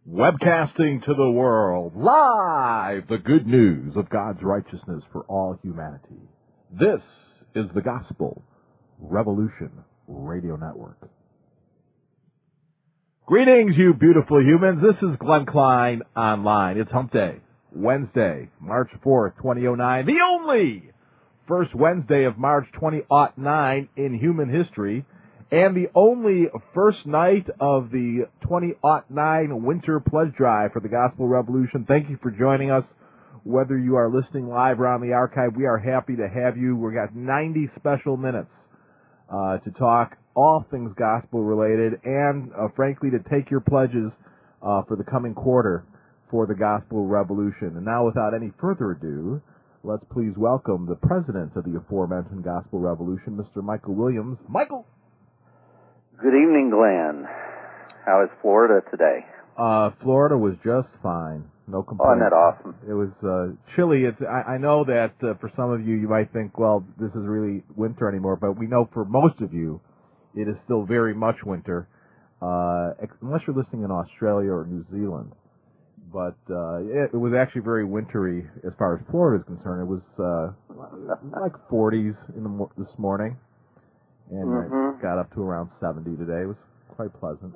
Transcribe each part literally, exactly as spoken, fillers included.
Webcasting to the world, live, the good news of God's righteousness for all humanity. This is the Gospel Revolution Radio Network. Greetings, you beautiful humans. This is Glenn Klein Online. It's Hump Day, Wednesday, March fourth, twenty oh nine, the only first Wednesday of March twenty oh nine in human history, and the only first night of the twenty oh nine Winter Pledge Drive for the Gospel Revolution. Thank you for joining us. Whether you are listening live or on the archive, we are happy to have you. We've got ninety special minutes uh, to talk all things gospel-related and, uh, frankly, to take your pledges uh, for the coming quarter for the Gospel Revolution. And now, without any further ado, let's please welcome the president of the aforementioned Gospel Revolution, Mister Michael Williams. Michael! Good evening, Glenn. How is Florida today? Uh, Florida was just fine. No complaints. Oh, isn't that awesome? It was uh, chilly. It's, I, I know that uh, for some of you, you might think, well, this is really winter anymore, but we know for most of you, it is still very much winter, uh, ex- unless you're listening in Australia or New Zealand. But uh, it, it was actually very wintry as far as Florida is concerned. It was uh, like forties in the mo- this morning, and mm-hmm. it got up to around seventy today. It was quite pleasant.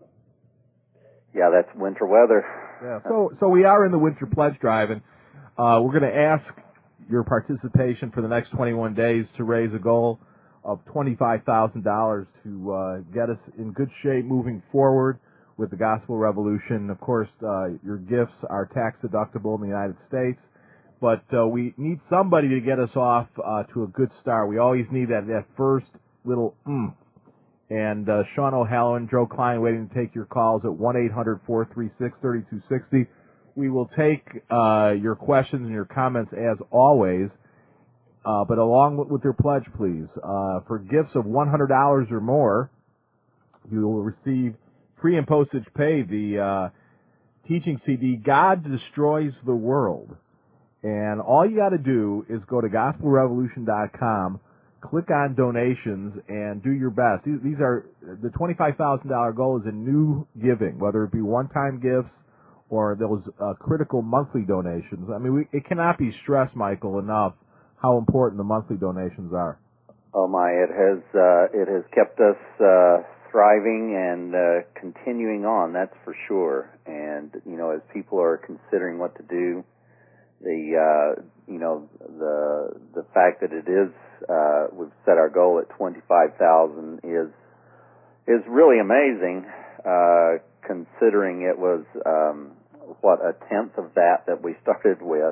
Yeah, that's winter weather. Yeah. So, so we are in the Winter Pledge Drive, and uh, we're going to ask your participation for the next twenty-one days to raise a goal of twenty-five thousand dollars to uh, get us in good shape moving forward with the Gospel Revolution. Of course, uh, your gifts are tax deductible in the United States, but uh, we need somebody to get us off uh, to a good start. We always need that, that first little mm. And uh, Sean O'Halloran, Joe Klein, waiting to take your calls at one eight hundred, four three six, three two six zero. We will take uh, your questions and your comments as always. Uh, but along with, with your pledge, please, uh, for gifts of one hundred dollars or more, you will receive free and postage paid the uh, teaching C D, God Destroys the World. And all you got to do is go to gospel revolution dot com, click on donations, and do your best. These, these are, the twenty-five thousand dollars goal is a new giving, whether it be one-time gifts or those uh, critical monthly donations. I mean, we, it cannot be stressed, Michael, enough how important the monthly donations are. Oh my, it has uh, it has kept us uh, thriving and uh, continuing on. That's for sure. And you know, as people are considering what to do, the uh, you know the the fact that it is uh, we've set our goal at twenty-five thousand is is really amazing. Uh, considering it was um, what a tenth of that that we started with.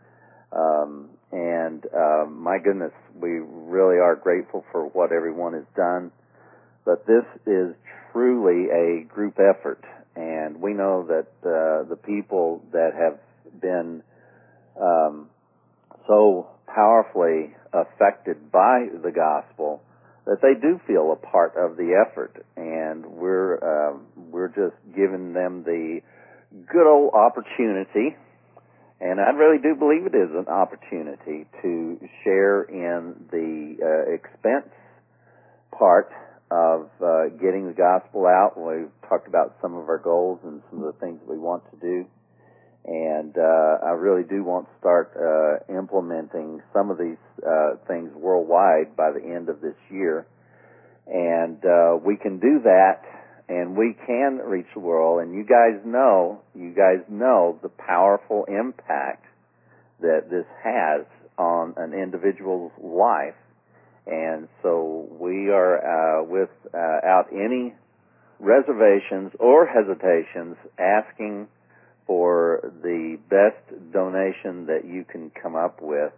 Um, and uh, my goodness, we really are grateful for what everyone has done. But this is truly a group effort, and we know that uh, the people that have been um, so powerfully affected by the gospel that they do feel a part of the effort, and we're uh, we're just giving them the good old opportunity. And I really do believe it is an opportunity to share in the uh, expense part of uh, getting the gospel out. We've talked about some of our goals and some of the things that we want to do. And uh, I really do want to start uh, implementing some of these uh, things worldwide by the end of this year. And uh, we can do that, and we can reach the world, and you guys know, you guys know the powerful impact that this has on an individual's life. And so we are, uh, without any reservations or hesitations, asking for the best donation that you can come up with.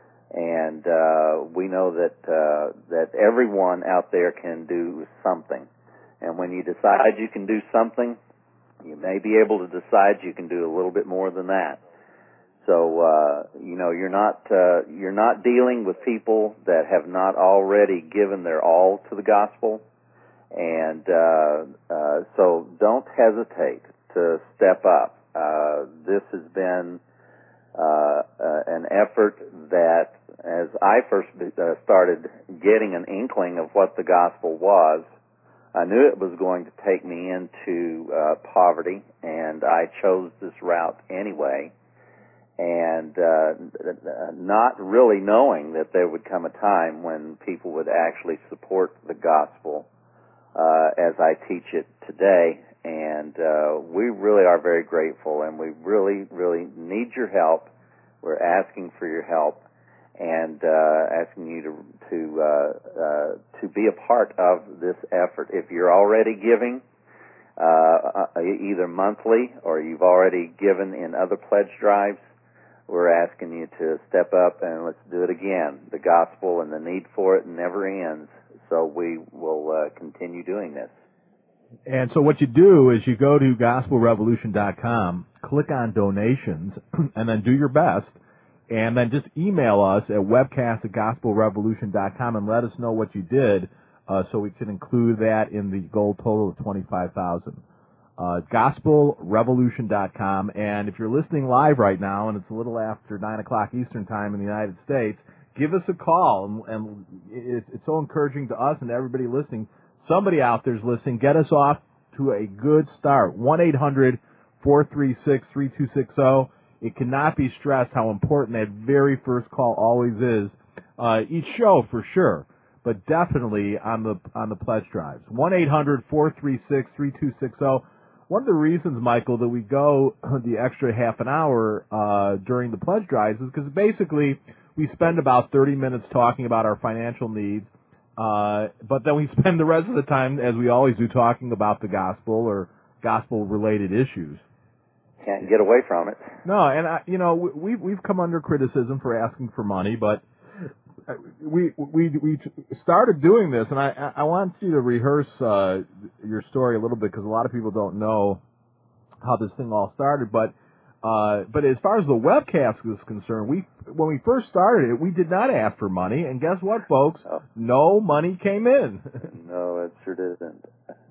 And uh, we know that uh, that everyone out there can do something. And when you decide you can do something, you may be able to decide you can do a little bit more than that. So uh, you know, you're not uh, you're not dealing with people that have not already given their all to the gospel, and uh, uh, so don't hesitate to step up. Uh, this has been uh, uh, an effort that, as I first uh, started getting an inkling of what the gospel was, I knew it was going to take me into uh, poverty, and I chose this route anyway. And uh, not really knowing that there would come a time when people would actually support the gospel uh, as I teach it today. And uh, we really are very grateful, and we really, really need your help. We're asking for your help and uh, asking you to to uh, uh, to be a part of this effort. If you're already giving, uh, either monthly or you've already given in other pledge drives, we're asking you to step up and let's do it again. The gospel and the need for it never ends, so we will uh, continue doing this. And so what you do is you go to gospel revolution dot com, click on donations, and then do your best, and then just email us at webcast at gospel revolution dot com and let us know what you did uh, so we can include that in the goal total of twenty-five thousand dollars. Uh, gospel revolution dot com, and if you're listening live right now and it's a little after nine o'clock Eastern Time in the United States, give us a call, and, and it's, it's so encouraging to us and to everybody listening. Somebody out there's listening. Get us off to a good start. one eight hundred four three six three two six zero. It cannot be stressed how important that very first call always is. Uh, each show for sure, but definitely on the on the pledge drives. one eight hundred four three six three two six zero. One of the reasons, Michael, that we go the extra half an hour uh, during the pledge drives is because basically we spend about thirty minutes talking about our financial needs. Uh, but then we spend the rest of the time, as we always do, talking about the gospel or gospel-related issues. Can't get away from it. No, and I, you know, we we've come under criticism for asking for money, but we we we started doing this, and I I want you to rehearse uh, your story a little bit because a lot of people don't know how this thing all started, but. Uh, but as far as the webcast is concerned, we when we first started it, we did not ask for money, and guess what, folks? Oh. No money came in. No, it sure didn't.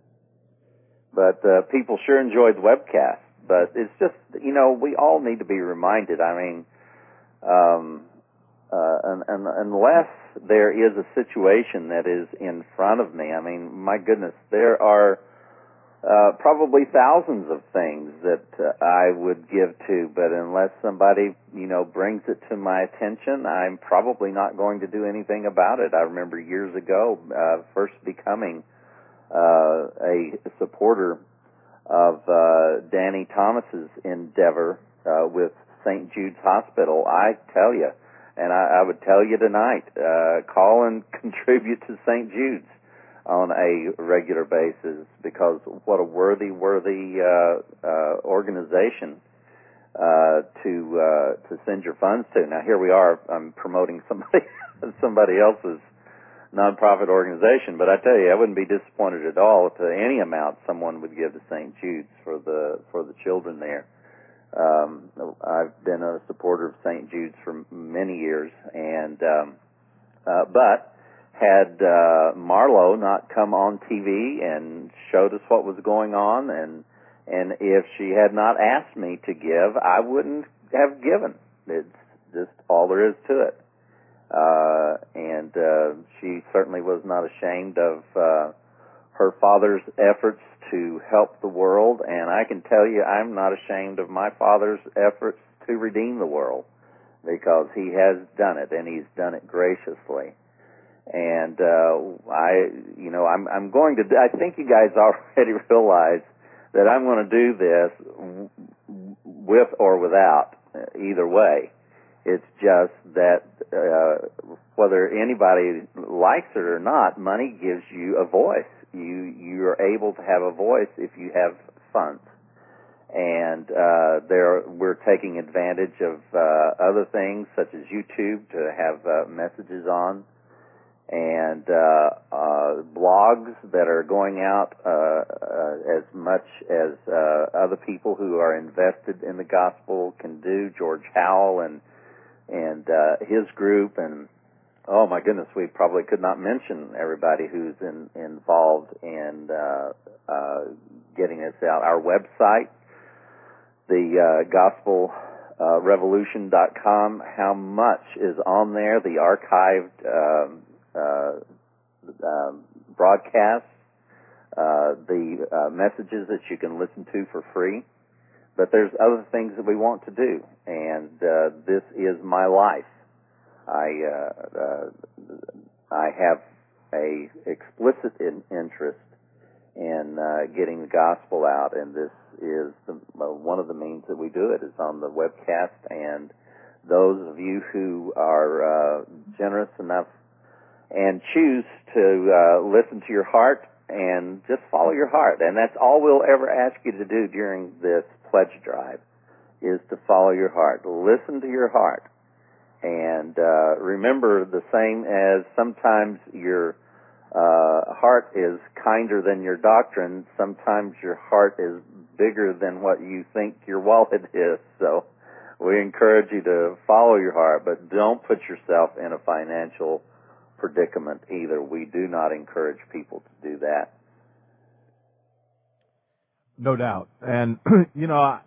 But uh, people sure enjoyed the webcast. But it's just, you know, we all need to be reminded. I mean, um, uh, and, and, unless there is a situation that is in front of me, I mean, my goodness, there are Uh, probably thousands of things that uh, I would give to, but unless somebody, you know, brings it to my attention, I'm probably not going to do anything about it. I remember years ago, uh, first becoming uh, a supporter of uh, Danny Thomas's endeavor uh, with Saint Jude's Hospital. I tell you, and I, I would tell you tonight, uh, call and contribute to Saint Jude's on a regular basis, because what a worthy, worthy uh, uh, organization uh, to uh, to send your funds to. Now here we are, I'm promoting somebody somebody else's nonprofit organization, but I tell you, I wouldn't be disappointed at all to any amount someone would give to Saint Jude's for the for the children there. Um, I've been a supporter of Saint Jude's for many years, and um, uh, but. Had uh, Marlo not come on T V and showed us what was going on, and and if she had not asked me to give, I wouldn't have given. It's just all there is to it. Uh, and uh, she certainly was not ashamed of uh, her father's efforts to help the world, and I can tell you I'm not ashamed of my father's efforts to redeem the world, because he has done it, and he's done it graciously. And uh, I, you know, I'm, I'm going to. I think you guys already realize that I'm going to do this with or without, either way. It's just that uh, whether anybody likes it or not, money gives you a voice. You you're able to have a voice if you have funds. And uh, there, we're taking advantage of uh, other things such as YouTube to have uh, messages on. And uh, uh, blogs that are going out uh, uh, as much as uh, other people who are invested in the gospel can do. George Howell and and uh, his group, and oh my goodness, we probably could not mention everybody who's in, involved in uh, uh, getting this out. Our website, the uh, gospel revolution dot com, how much is on there? The archived Um, Uh, um, broadcasts, uh, the uh, messages that you can listen to for free. But there's other things that we want to do, and uh, this is my life. I uh, uh, I have a explicit in interest in uh, getting the gospel out, and this is the, uh, one of the means that we do it is on the webcast. And those of you who are uh, generous enough and choose to uh, listen to your heart and just follow your heart, and that's all we'll ever ask you to do during this pledge drive, is to follow your heart. Listen to your heart. And uh, remember, the same as sometimes your uh, heart is kinder than your doctrine, sometimes your heart is bigger than what you think your wallet is. So we encourage you to follow your heart, but don't put yourself in a financial predicament either. We do not encourage people to do that. No doubt. And, you know, I,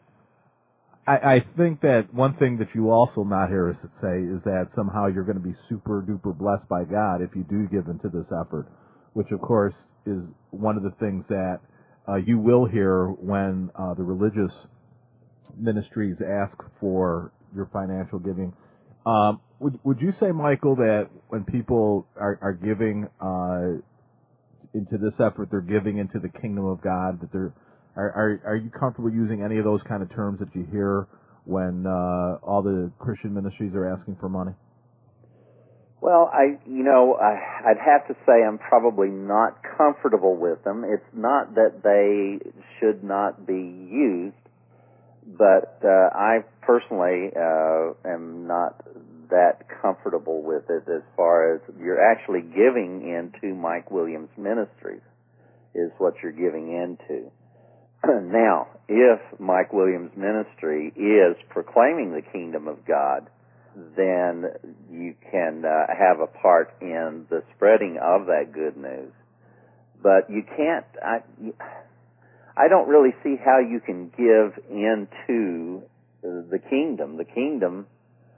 I think that one thing that you also not hear us say is that somehow you're going to be super duper blessed by God if you do give into this effort, which of course is one of the things that uh, you will hear when uh, the religious ministries ask for your financial giving. Um, would, would you say, Michael, that when people are, are giving uh, into this effort, they're giving into the kingdom of God, that they're Are, are are you comfortable using any of those kind of terms that you hear when uh, all the Christian ministries are asking for money? Well, I, you know, I, I'd have to say I'm probably not comfortable with them. It's not that they should not be used, but uh, I personally uh, am not that comfortable with it as far as you're actually giving into Mike Williams Ministries is what you're giving into. Now, if Mike Williams' ministry is proclaiming the kingdom of God, then you can uh, have a part in the spreading of that good news. But you can't, I, I don't really see how you can give into the kingdom. The kingdom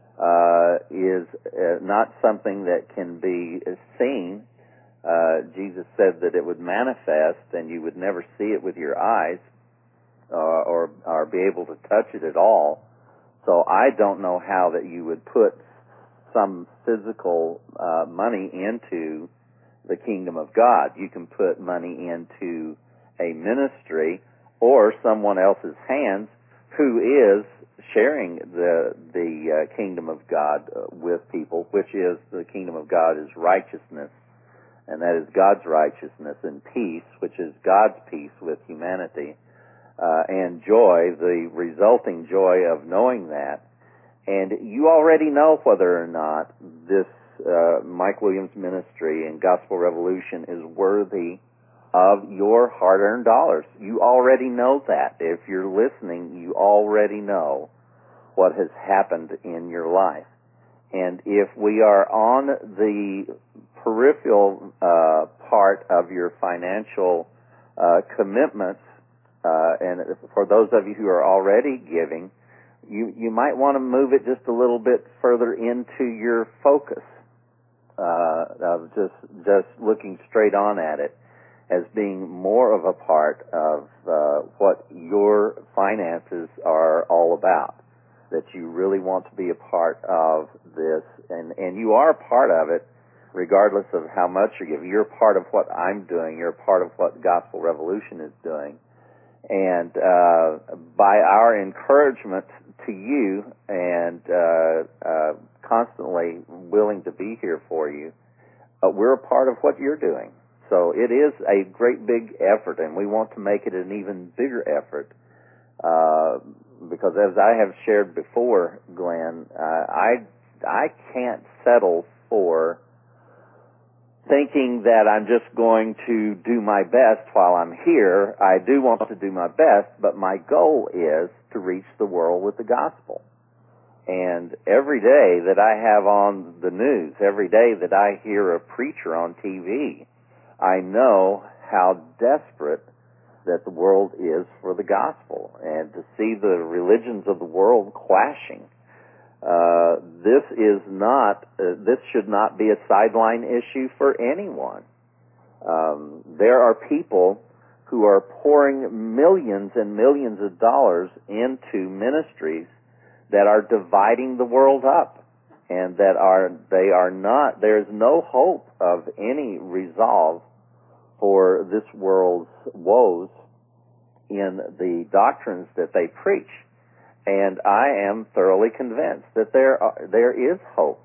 uh, is uh, not something that can be seen. Uh, Jesus said that it would manifest and you would never see it with your eyes. Uh, or or be able to touch it at all. So I don't know how that you would put some physical uh, money into the kingdom of God. You can put money into a ministry or someone else's hands who is sharing the the uh, kingdom of God uh, with people, which is the kingdom of God is righteousness, and that is God's righteousness, and peace, which is God's peace with humanity. Uh, and joy, the resulting joy of knowing that. And you already know whether or not this uh, Mike Williams ministry and Gospel Revolution is worthy of your hard-earned dollars. You already know that. If you're listening, you already know what has happened in your life. And if we are on the peripheral uh, part of your financial uh, commitments, Uh, and for those of you who are already giving, you, you might want to move it just a little bit further into your focus uh, of just just looking straight on at it as being more of a part of uh, what your finances are all about, that you really want to be a part of this, and, and you are a part of it regardless of how much you give. You're part of what I'm doing. You're part of what Gospel Revolution is doing. And uh, by our encouragement to you and uh, uh, constantly willing to be here for you, uh, we're a part of what you're doing. So it is a great big effort, and we want to make it an even bigger effort uh, because, as I have shared before, Glenn, uh, I I can't settle for thinking that I'm just going to do my best while I'm here. I do want to do my best, but my goal is to reach the world with the gospel. And every day that I have on the news, every day that I hear a preacher on T V, I know how desperate that the world is for the gospel. And to see the religions of the world clashing, Uh, this is not, uh, this should not be a sideline issue for anyone. Um, there are people who are pouring millions and millions of dollars into ministries that are dividing the world up, and that are they are not. There's no hope of any resolve for this world's woes in the doctrines that they preach. And I am thoroughly convinced that there are, there is hope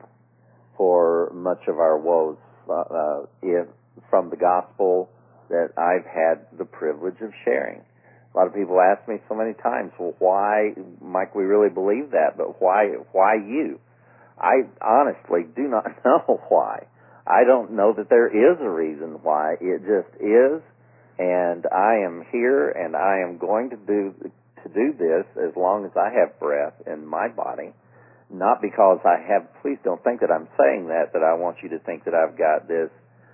for much of our woes uh, if, from the gospel that I've had the privilege of sharing. A lot of people ask me so many times, well, why, Mike, we really believe that, but why, why you? I honestly do not know why. I don't know that there is a reason why. It just is, and I am here, and I am going to do to do this as long as I have breath in my body. Not because I have, please don't think that I'm saying that, that I want you to think that I've got this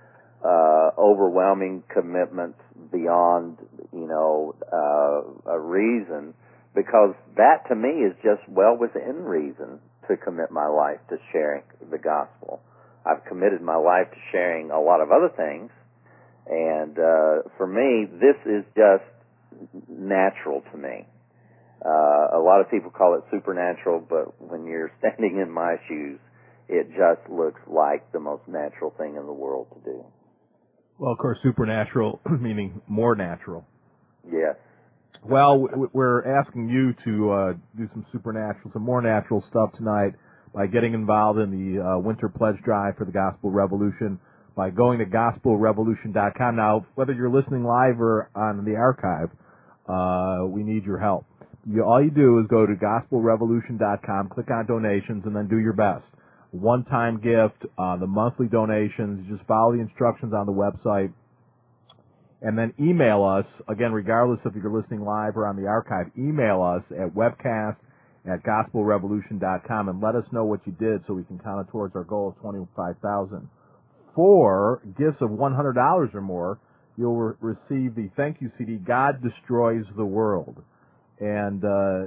uh, overwhelming commitment beyond, you know, uh, a reason, because that to me is just well within reason to commit my life to sharing the gospel. I've committed my life to sharing a lot of other things, and uh, for me, this is just natural to me. Uh, a lot of people call it supernatural, but when you're standing in my shoes, it just looks like the most natural thing in the world to do. Well, of course, supernatural meaning more natural. Yes. Well, we're asking you to uh, do some supernatural, some more natural stuff tonight by getting involved in the uh, Winter Pledge Drive for the Gospel Revolution by going to gospel revolution dot com. Now, whether you're listening live or on the archive, uh, we need your help. You, all you do is go to gospel revolution dot com, click on donations, and then do your best. One-time gift, uh, the monthly donations, just follow the instructions on the website, and then email us, again, regardless if you're listening live or on the archive, email us at webcast at gospel revolution dot com and let us know what you did so we can count it towards our goal of twenty-five thousand dollars. For gifts of one hundred dollars or more, you'll re- receive the thank you C D, God Destroys the World. And uh,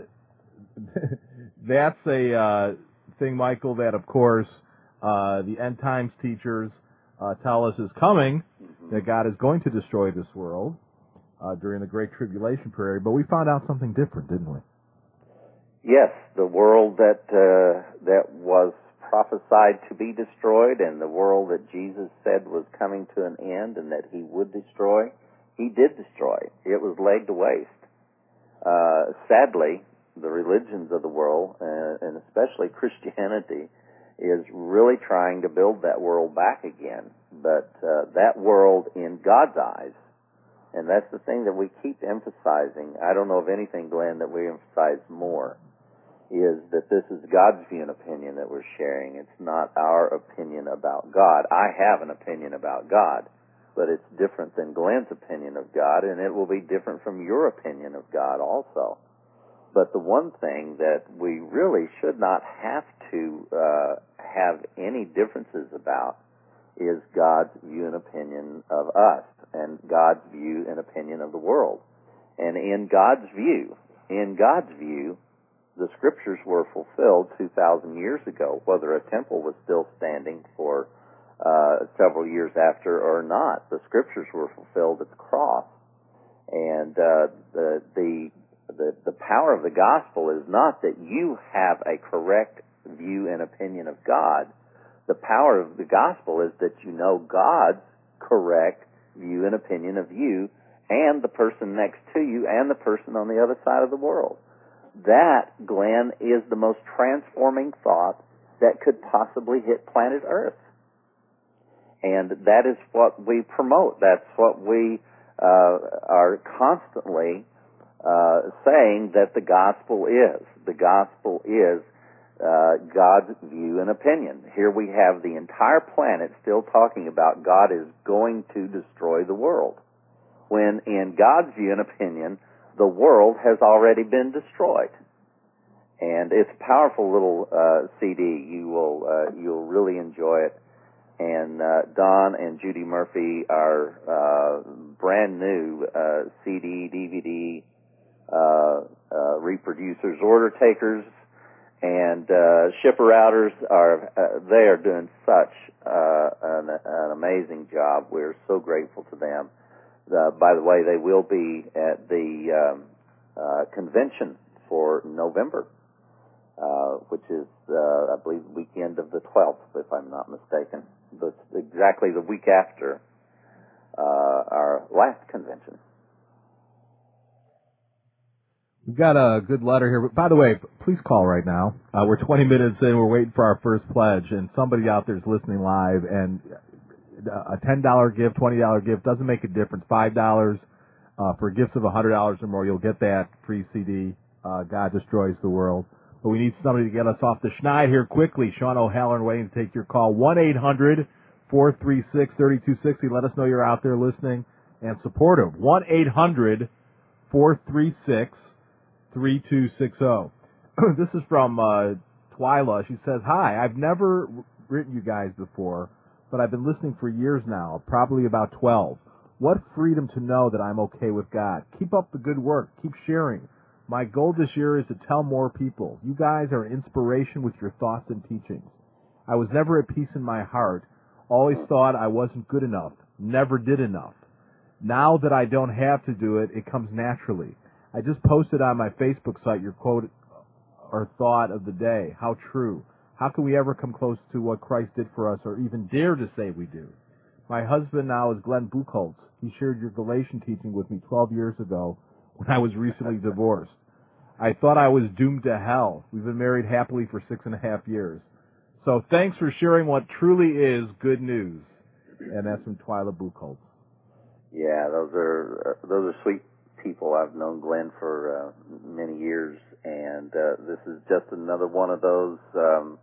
that's a uh, thing, Michael, that, of course, uh, the end times teachers uh, tell us is coming, mm-hmm. that God is going to destroy this world uh, during the Great Tribulation period. But we found out something different, didn't we? Yes, the world that uh, that was prophesied to be destroyed, and the world that Jesus said was coming to an end and that he would destroy, he did destroy. It was laid to waste. Uh, sadly, the religions of the world, uh, and especially Christianity, is really trying to build that world back again. But uh, that world in God's eyes, and that's the thing that we keep emphasizing, I don't know of anything, Glenn, that we emphasize more, is that this is God's view and opinion that we're sharing. It's not our opinion about God. I have an opinion about God, but it's different than Glenn's opinion of God, and it will be different from your opinion of God also. But the one thing that we really should not have to uh, have any differences about is God's view and opinion of us, and God's view and opinion of the world. And in God's view, in God's view, the scriptures were fulfilled two thousand years ago, whether a temple was still standing for uh, several years after or not. The scriptures were fulfilled at the cross. And uh, the, the, the, the power of the gospel is not that you have a correct view and opinion of God. The power of the gospel is that you know God's correct view and opinion of you and the person next to you and the person on the other side of the world. That, Glenn, is the most transforming thought that could possibly hit planet Earth. And that is what we promote. That's what we uh, are constantly uh, saying that the gospel is. The gospel is uh, God's view and opinion. Here we have the entire planet still talking about God is going to destroy the world, when in God's view and opinion, the world has already been destroyed. And it's a powerful little uh, C D. You will uh, you'll really enjoy it. And uh, Don and Judy Murphy are uh, brand new uh, C D, D V D uh, uh, reproducers, order takers, and uh, shipper outers. Are uh, they are doing such uh, an, an amazing job. We're so grateful to them. Uh, by the way, they will be at the um, uh, convention for November, uh, which is, uh, I believe, the weekend of the twelfth, if I'm not mistaken. But exactly the week after uh, our last convention. We've got a good letter here. By the way, please call right now. Uh, we're twenty minutes in. We're waiting for our first pledge, and somebody out there is listening live, and a ten dollar gift, twenty dollar gift doesn't make a difference. five dollars uh, for gifts of one hundred dollars or more, you'll get that free C D, uh, God Destroys the World. But we need somebody to get us off the schneid here quickly. Sean O'Halloran waiting to take your call. one eight hundred four three six three two six zero. Let us know you're out there listening and supportive. one eight hundred four three six three two six zero. This is from uh, Twyla. She says, hi, I've never written you guys before, but I've been listening for years now, probably about twelve. What freedom to know that I'm okay with God. Keep up the good work. Keep sharing. My goal this year is to tell more people. You guys are an inspiration with your thoughts and teachings. I was never at peace in my heart. Always thought I wasn't good enough. Never did enough. Now that I don't have to do it, it comes naturally. I just posted on my Facebook site your quote or thought of the day. How true. How can we ever come close to what Christ did for us or even dare to say we do? My husband now is Glenn Buchholz. He shared your Galatian teaching with me twelve years ago when I was recently divorced. I thought I was doomed to hell. We've been married happily for six and a half years. So thanks for sharing what truly is good news. And that's from Twyla Buchholz. Yeah, those are uh, those are sweet people. I've known Glenn for uh, many years, and uh, this is just another one of those, um,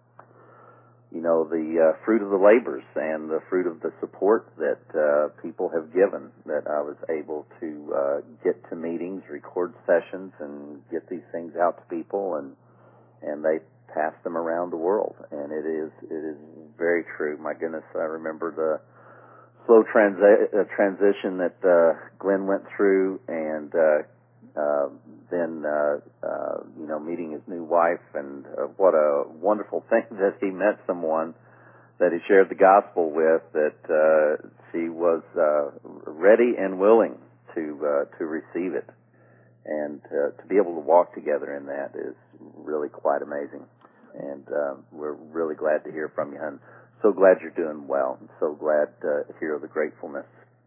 you know, the uh, fruit of the labors and the fruit of the support that uh, people have given, that I was able to uh, get to meetings, record sessions, and get these things out to people, and and they pass them around the world. And it is it is very true. My goodness, I remember the slow transi- uh, transition that uh, Glenn went through, and uh, uh, then uh, uh, you know, meeting his new wife, and uh, what a wonderful thing that he met someone that he shared the gospel with, that uh, she was uh, ready and willing to uh, to receive it, and uh, to be able to walk together in that is really quite amazing. And uh, we're really glad to hear from you, hon. So glad you're doing well. I'm so glad to hear the gratefulness.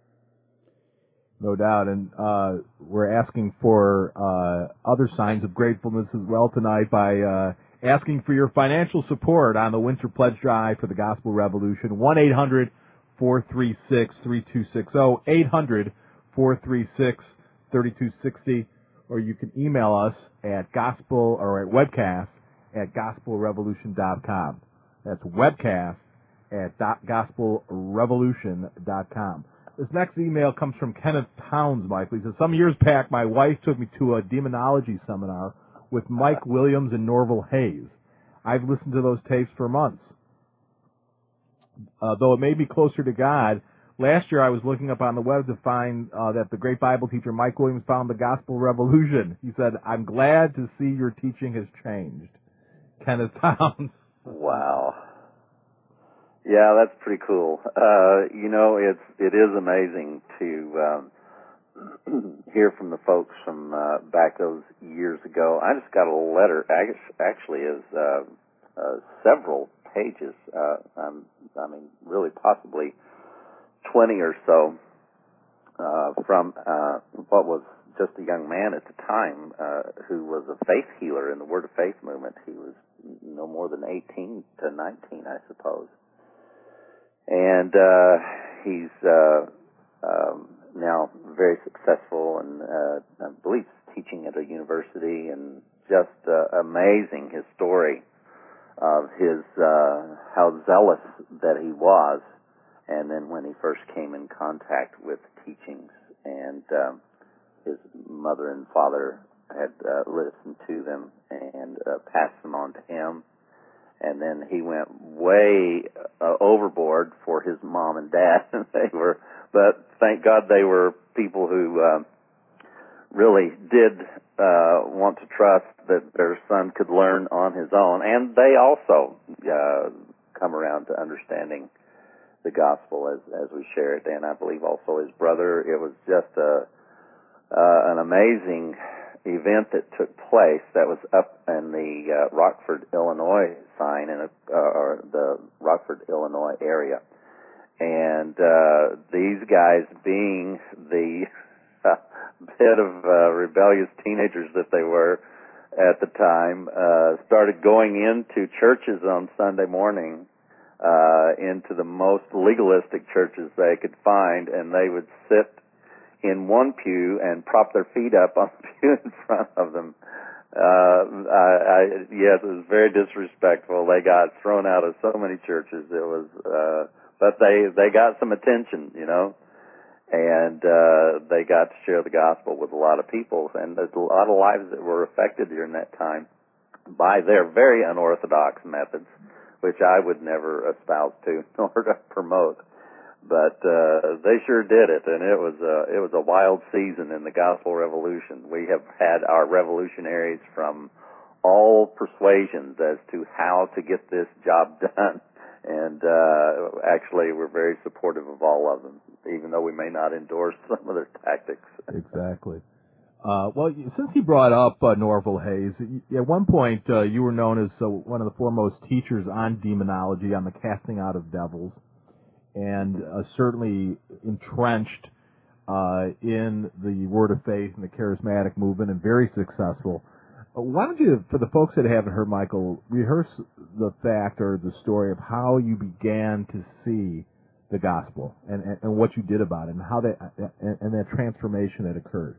No doubt. And uh, we're asking for uh, other signs of gratefulness as well tonight by uh, asking for your financial support on the Winter Pledge Drive for the Gospel Revolution. one eight hundred four three six three two six zero, eight hundred four three six three two six zero, or you can email us at gospel or at webcast at gospel revolution dot com. That's webcast at gospel revolution dot com. This next email comes from Kenneth Towns, Michael. He says, some years back, my wife took me to a demonology seminar with Mike Williams and Norval Hayes. I've listened to those tapes for months. Uh, though it may be closer to God, last year I was looking up on the web to find uh, that the great Bible teacher Mike Williams found the Gospel Revolution. He said, I'm glad to see your teaching has changed. Kenneth Towns. Wow. Yeah, that's pretty cool. Uh, you know, it's it is amazing to um, hear from the folks from uh, back those years ago. I just got a letter. Actually, is uh, uh, several pages. Uh, um, I mean, really, possibly twenty or so uh, from uh, what was just a young man at the time uh, who was a faith healer in the Word of Faith movement. He was no more than eighteen to nineteen, I suppose. And uh, he's uh, um, now very successful, and uh, I believe teaching at a university, and just uh, amazing his story of his uh, how zealous that he was, and then when he first came in contact with teachings, and um, his mother and father had uh, listened to them and uh, passed them on to him. And then he went way uh, overboard for his mom and dad. They were, but thank God they were people who uh, really did uh, want to trust that their son could learn on his own. And they also uh, come around to understanding the gospel as as we share it, and I believe also his brother. It was just a uh, an amazing event that took place. That was up in the uh, Rockford, Illinois sign, in a, uh, or the Rockford, Illinois area, and uh, these guys, being the uh, bit of uh, rebellious teenagers that they were at the time, uh, started going into churches on Sunday morning, uh, into the most legalistic churches they could find, and they would sit in one pew and prop their feet up on the pew in front of them. Uh, I, I, yes, it was very disrespectful. They got thrown out of so many churches. It was, uh, but they, they got some attention, you know, and, uh, they got to share the gospel with a lot of people, and there's a lot of lives that were affected during that time by their very unorthodox methods, which I would never espouse to nor to promote. But uh, they sure did it, and it was a, it was a wild season in the gospel revolution. We have had our revolutionaries from all persuasions as to how to get this job done, and uh, actually we're very supportive of all of them, even though we may not endorse some of their tactics. Exactly. Uh, well, since he brought up uh, Norval Hayes, at one point uh, you were known as uh, one of the foremost teachers on demonology, on the casting out of devils, and uh, certainly entrenched uh, in the Word of Faith and the charismatic movement, and very successful. Uh, why don't you, for the folks that haven't heard Michael, rehearse the fact or the story of how you began to see the gospel and, and, and what you did about it, and how that and, and that transformation that occurred.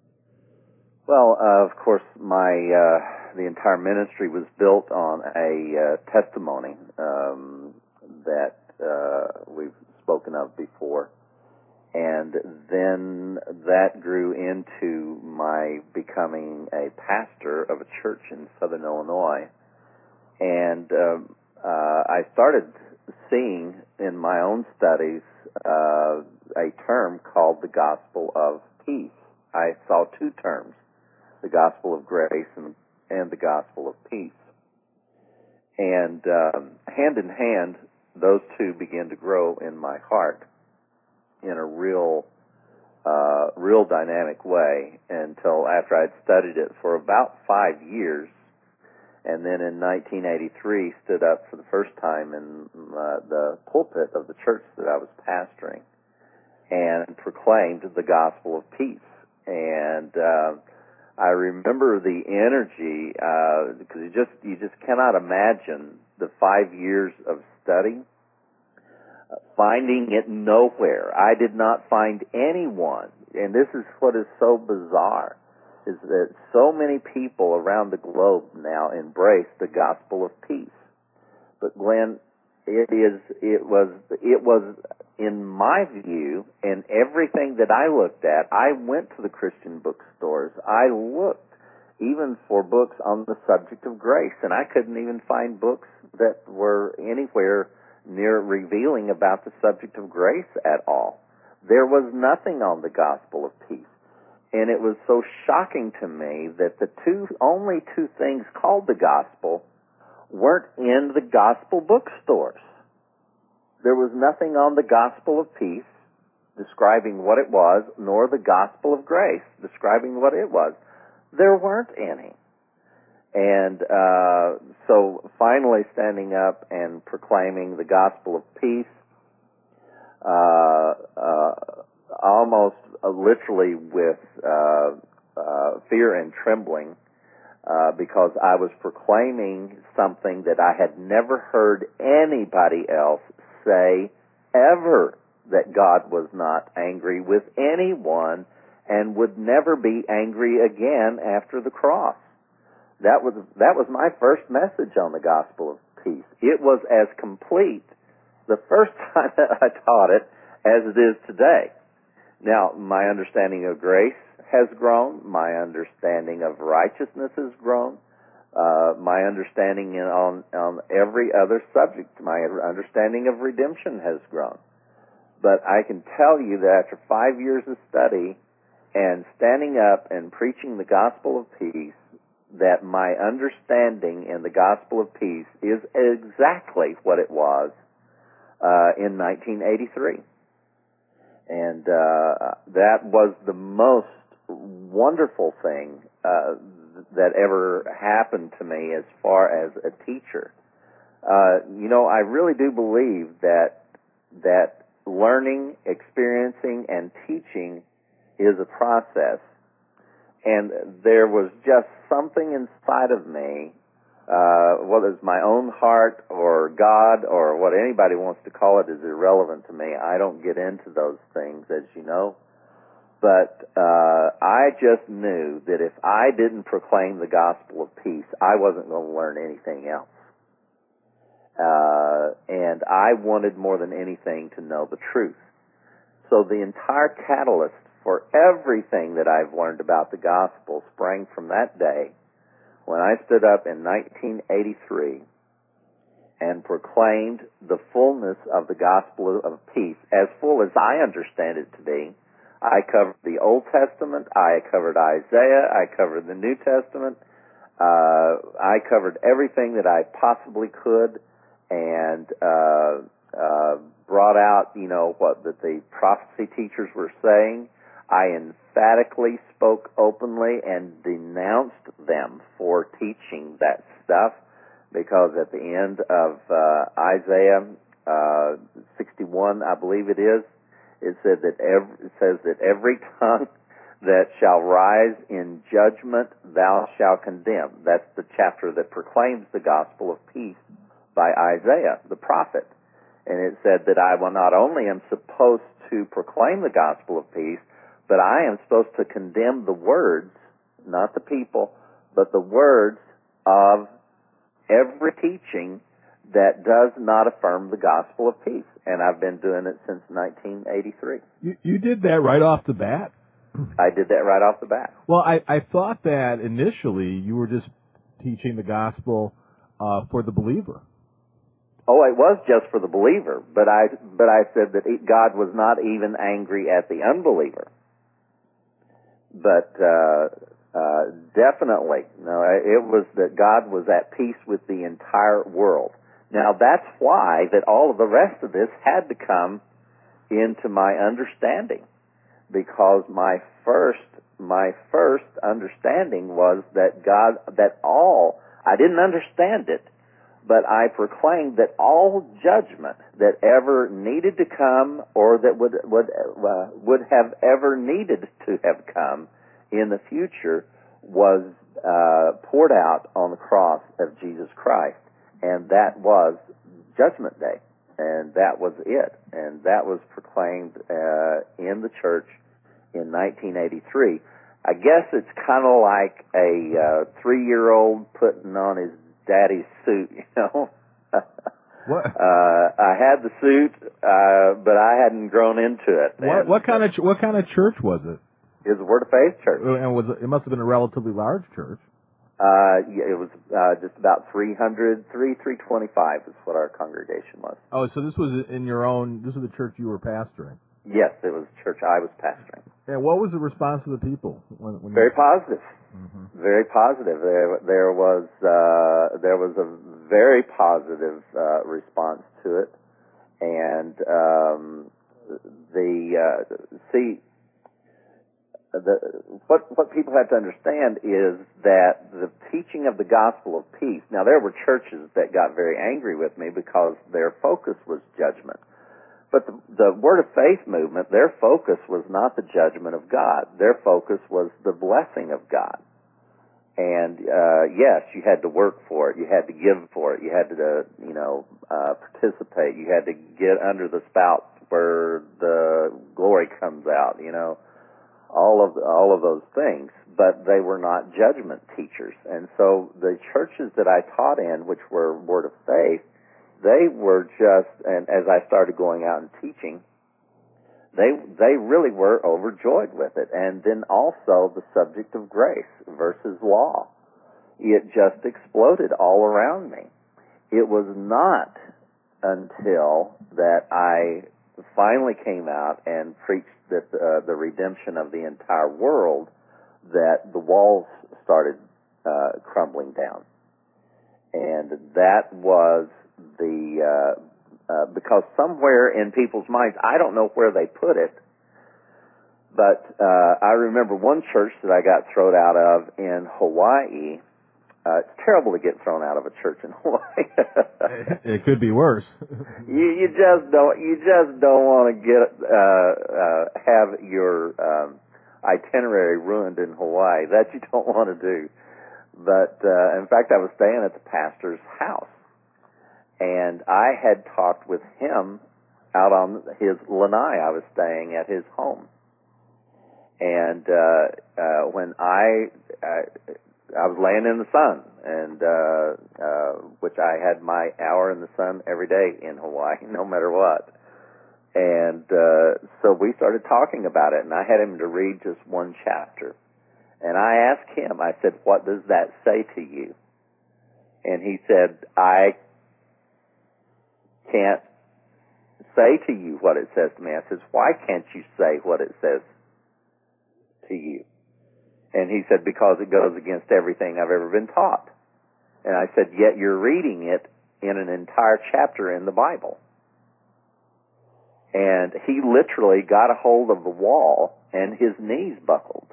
Well, uh, of course, my uh, the entire ministry was built on a uh, testimony um, that uh, we've spoken of before, and then that grew into my becoming a pastor of a church in Southern Illinois, and um, uh, I started seeing in my own studies uh, a term called the gospel of peace. I saw two terms: the gospel of grace and, and the gospel of peace. And um, hand in hand, those two began to grow in my heart in a real, uh, real dynamic way until after I'd studied it for about five years, and then in nineteen eighty-three stood up for the first time in uh, the pulpit of the church that I was pastoring and proclaimed the gospel of peace. And uh, I remember the energy, uh, because you just you just cannot imagine the five years of study, uh, finding it nowhere. I did not find anyone, and this is what is so bizarre, is that so many people around the globe now embrace the gospel of peace. But Glenn, it is it was it was in my view, and everything that I looked at, I went to the Christian bookstores. I looked even for books on the subject of grace, and I couldn't even find books that were anywhere near revealing about the subject of grace at all. There was nothing on the gospel of peace. And it was so shocking to me that the two only two things called the gospel weren't in the gospel bookstores. There was nothing on the gospel of peace describing what it was, nor the gospel of grace describing what it was. There weren't any. And uh, so finally standing up and proclaiming the gospel of peace, uh, uh, almost uh, literally with uh, uh, fear and trembling, uh, because I was proclaiming something that I had never heard anybody else say ever, that God was not angry with anyone and would never be angry again after the cross. That was that was my first message on the gospel of peace. It was as complete the first time that I taught it as it is today. Now, my understanding of grace has grown. My understanding of righteousness has grown. Uh, my understanding in, on, on every other subject, my understanding of redemption has grown. But I can tell you that after five years of study and standing up and preaching the gospel of peace, that my understanding in the gospel of peace is exactly what it was uh, in nineteen eighty-three. And uh, that was the most wonderful thing uh, that ever happened to me as far as a teacher. Uh, you know, I really do believe that that learning, experiencing, and teaching is a process. And there was just something inside of me, uh, whether it's my own heart or God or what anybody wants to call it is irrelevant to me. I don't get into those things, as you know. But uh, I just knew that if I didn't proclaim the gospel of peace, I wasn't going to learn anything else. Uh, and I wanted more than anything to know the truth. So the entire catalyst for everything that I've learned about the gospel sprang from that day when I stood up in nineteen eighty-three and proclaimed the fullness of the gospel of peace, as full as I understand it to be. I covered the Old Testament, I covered Isaiah, I covered the New Testament, uh, I covered everything that I possibly could, and uh, uh, brought out, you know, what that the prophecy teachers were saying. I emphatically spoke openly and denounced them for teaching that stuff, because at the end of uh, Isaiah uh, sixty-one, I believe it is, it said that every, it says that every tongue that shall rise in judgment thou shalt condemn. That's the chapter that proclaims the gospel of peace by Isaiah, the prophet. And it said that I will not only am supposed to proclaim the gospel of peace, but I am supposed to condemn the words, not the people, but the words of every teaching that does not affirm the gospel of peace. And I've been doing it since nineteen eighty-three. You, you did that right off the bat? I did that right off the bat. Well, I, I thought that initially you were just teaching the gospel uh, for the believer. Oh, it was just for the believer, but I but I said that God was not even angry at the unbeliever. But uh, uh, definitely, no, it was that God was at peace with the entire world. Now, that's why that all of the rest of this had to come into my understanding, because my first my first understanding was that God, that all, I didn't understand it, but I proclaimed that all judgment that ever needed to come, or that would would uh, would have ever needed to have come in the future, was uh, poured out on the cross of Jesus Christ, and that was Judgment Day, and that was it, and that was proclaimed uh, in the church in nineteen eighty-three. I guess it's kind of like a uh, three-year-old putting on his daddy's suit, you know. What? Uh, I had the suit, uh, but I hadn't grown into it. What, what kind of ch- what kind of church was it? It was a Word of Faith church. And was it, it must have been a relatively large church. Uh, yeah, it was uh, just about three hundred, three, three twenty-five is what our congregation was. Oh, so this was in your own, this was the church you were pastoring? Yes, it was the church I was pastoring. And what was the response of the people? When, when Very you... positive. Mm-hmm. Very positive. There, there was uh, there was a very positive uh, response to it, and um, the uh, see the what what people have to understand is that the teaching of the gospel of peace. Now, there were churches that got very angry with me because their focus was judgment. But the, the Word of Faith movement, their focus was not the judgment of God. Their focus was the blessing of God. And, uh, yes, you had to work for it. You had to give for it. You had to, you know, uh, participate. You had to get under the spout where the glory comes out, you know, all of, all of those things. But they were not judgment teachers. And so the churches that I taught in, which were Word of Faith, they were just, and as I started going out and teaching, they they really were overjoyed with it. And then also the subject of grace versus law. It just exploded all around me. It was not until that I finally came out and preached that uh, the redemption of the entire world that the walls started uh, crumbling down. And that was the uh, uh, because somewhere in people's minds, I don't know where they put it, but uh, I remember one church that I got thrown out of in Hawaii. Uh, it's terrible to get thrown out of a church in Hawaii. It could be worse. you, you just don't. You just don't want to get uh, uh, have your um, itinerary ruined in Hawaii. That you don't want to do. But uh, in fact, I was staying at the pastor's house, and I had talked with him out on his lanai. I was staying at his home, and uh, uh, when I, I I was laying in the sun, and uh, uh, which I had my hour in the sun every day in Hawaii, no matter what. And uh, so we started talking about it, and I had him to read just one chapter. And I asked him, I said, what does that say to you? And he said, I can't say to you what it says to me. I said, why can't you say what it says to you? And he said, because it goes against everything I've ever been taught. And I said, yet you're reading it in an entire chapter in the Bible. And he literally got a hold of the wall and his knees buckled.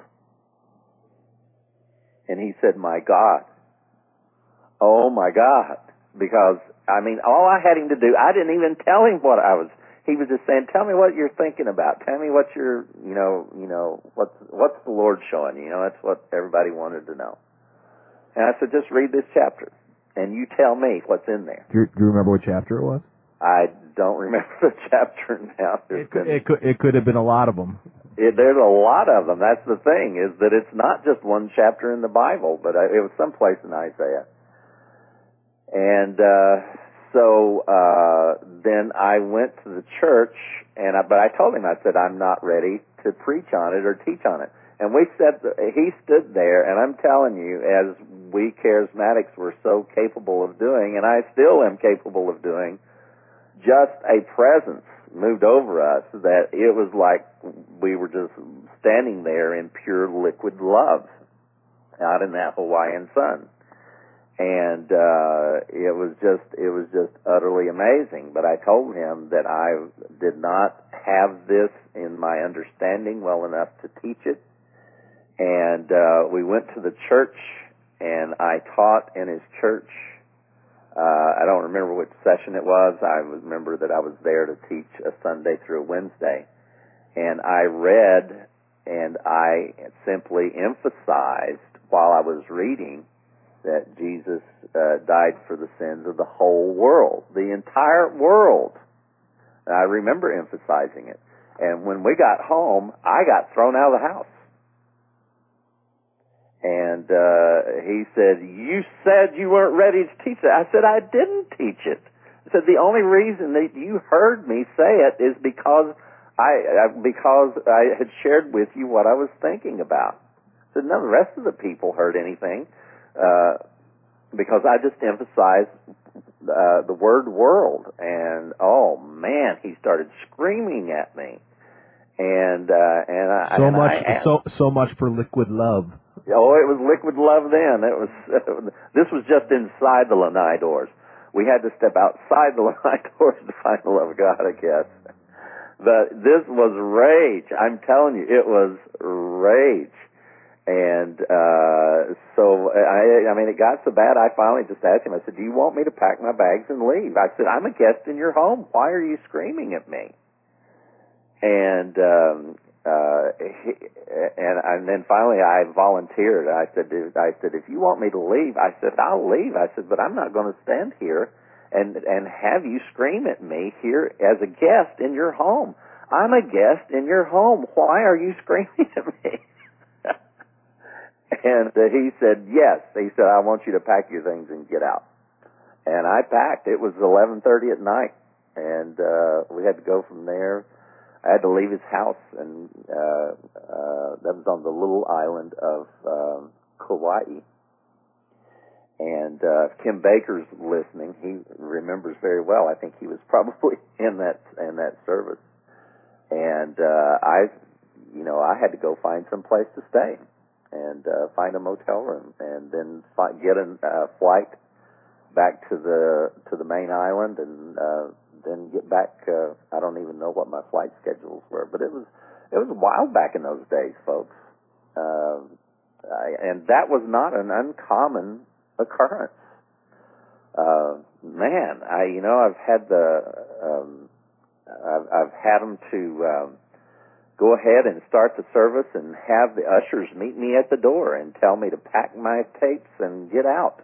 And he said, my God. Oh, my God. Because, I mean, all I had him to do, I didn't even tell him what I was, he was just saying, tell me what you're thinking about. Tell me what you're, you know, you know, what's, what's the Lord showing you? You know, that's what everybody wanted to know. And I said, just read this chapter, and you tell me what's in there. Do you, do you remember what chapter it was? I don't remember the chapter now. It could, it could, it could have been a lot of them. It, there's a lot of them. That's the thing, is that it's not just one chapter in the Bible, but it was someplace in Isaiah. And uh, so uh, then I went to the church, and I, but I told him, I said, I'm not ready to preach on it or teach on it. And we said, he stood there, and I'm telling you, as we charismatics were so capable of doing, and I still am capable of doing, just a presence moved over us that it was like we were just standing there in pure liquid love out in that Hawaiian sun. And uh, it was just it was just utterly amazing. But I told him that I did not have this in my understanding well enough to teach it. And uh, we went to the church, and I taught in his church. Uh, I don't remember which session it was. I remember that I was there to teach a Sunday through a Wednesday. And I read, and I simply emphasized while I was reading that Jesus uh, died for the sins of the whole world, the entire world. And I remember emphasizing it. And when we got home, I got thrown out of the house. And uh, he said, you said you weren't ready to teach it. I said, I didn't teach it. I said, the only reason that you heard me say it is because I, uh, because I had shared with you what I was thinking about. I said, none of the rest of the people heard anything uh, because I just emphasized uh, the word world. And, oh, man, he started screaming at me. And uh, and I so and much I asked, so so much for liquid love. Oh, it was liquid love then. It was. Uh, this was just inside the lanai doors. We had to step outside the lanai doors to find the love of God, I guess. But this was rage. I'm telling you, it was rage. And uh, so I, I mean, it got so bad. I finally just asked him. I said, "Do you want me to pack my bags and leave?" I said, "I'm a guest in your home. Why are you screaming at me?" And um, uh, he, and and then finally I volunteered. I said, I said, if you want me to leave, I said, I'll leave. I said, but I'm not going to stand here and and have you scream at me here as a guest in your home. I'm a guest in your home. Why are you screaming at me? And uh, he said, yes. He said, I want you to pack your things and get out. And I packed. It was eleven thirty at night, and uh, we had to go from there. I had to leave his house, and uh, uh, that was on the little island of um, Kauai. And uh, Kim Baker's listening. He remembers very well. I think he was probably in that in that service. And uh, I, you know, I had to go find some place to stay and uh, find a motel room, and then fi- get a uh, flight back to the to the main island, and uh, then get back. Uh, I don't even know what my flight schedules were, but it was it was wild back in those days, folks. Uh, I, and that was not an uncommon occurrence. Uh, man, I you know I've had the um, I've, I've had them to um, go ahead and start the service and have the ushers meet me at the door and tell me to pack my tapes and get out.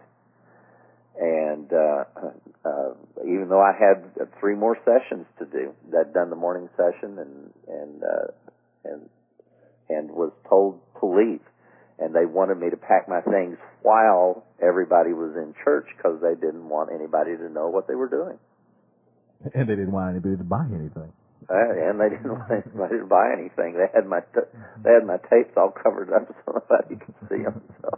And uh, uh, even though I had three more sessions to do, I'd done the morning session and and uh, and and was told to leave, and they wanted me to pack my things while everybody was in church because they didn't want anybody to know what they were doing. And they didn't want anybody to buy anything. Uh, and they didn't want anybody to buy anything. They had my t- they had my tapes all covered up so nobody could see them. So.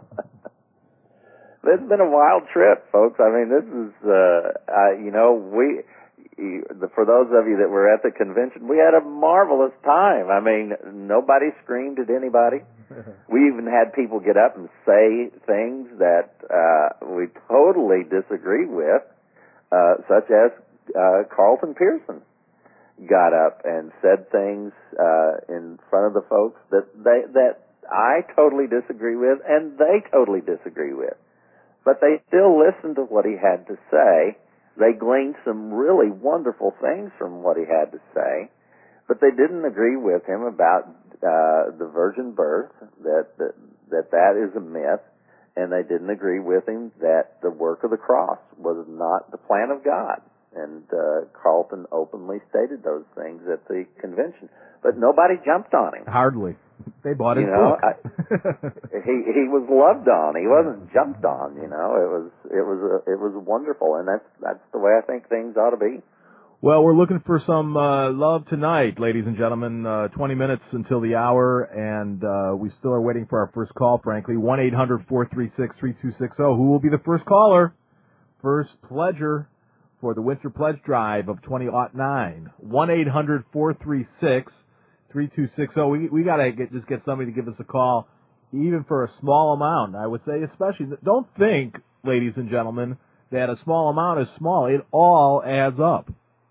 It's been a wild trip, folks. I mean, this is, uh, uh, you know, we, you, the, for those of you that were at the convention, we had a marvelous time. I mean, nobody screamed at anybody. We even had people get up and say things that uh, we totally disagree with, uh, such as uh, Carlton Pearson got up and said things uh, in front of the folks that they that I totally disagree with, and they totally disagree with. But they still listened to what he had to say. They gleaned some really wonderful things from what he had to say, but they didn't agree with him about uh, the virgin birth, that, that that that is a myth, and they didn't agree with him that the work of the cross was not the plan of God. And uh, Carlton openly stated those things at the convention, but nobody jumped on him. Hardly. They bought his you know, book. I, he he was loved on. He wasn't jumped on. You know, it was it was a, it was wonderful, and that's that's the way I think things ought to be. Well, we're looking for some uh, love tonight, ladies and gentlemen. Uh, Twenty minutes until the hour, and uh, we still are waiting for our first call. Frankly, one eight hundred four three six three two six zero. Who will be the first caller? First pledger for the Winter Pledge Drive of twenty oh nine. One eight hundred four three six. three two six zero. We we gotta get just get somebody to give us a call, even for a small amount. I would say, especially, don't think, ladies and gentlemen, that a small amount is small. It all adds up.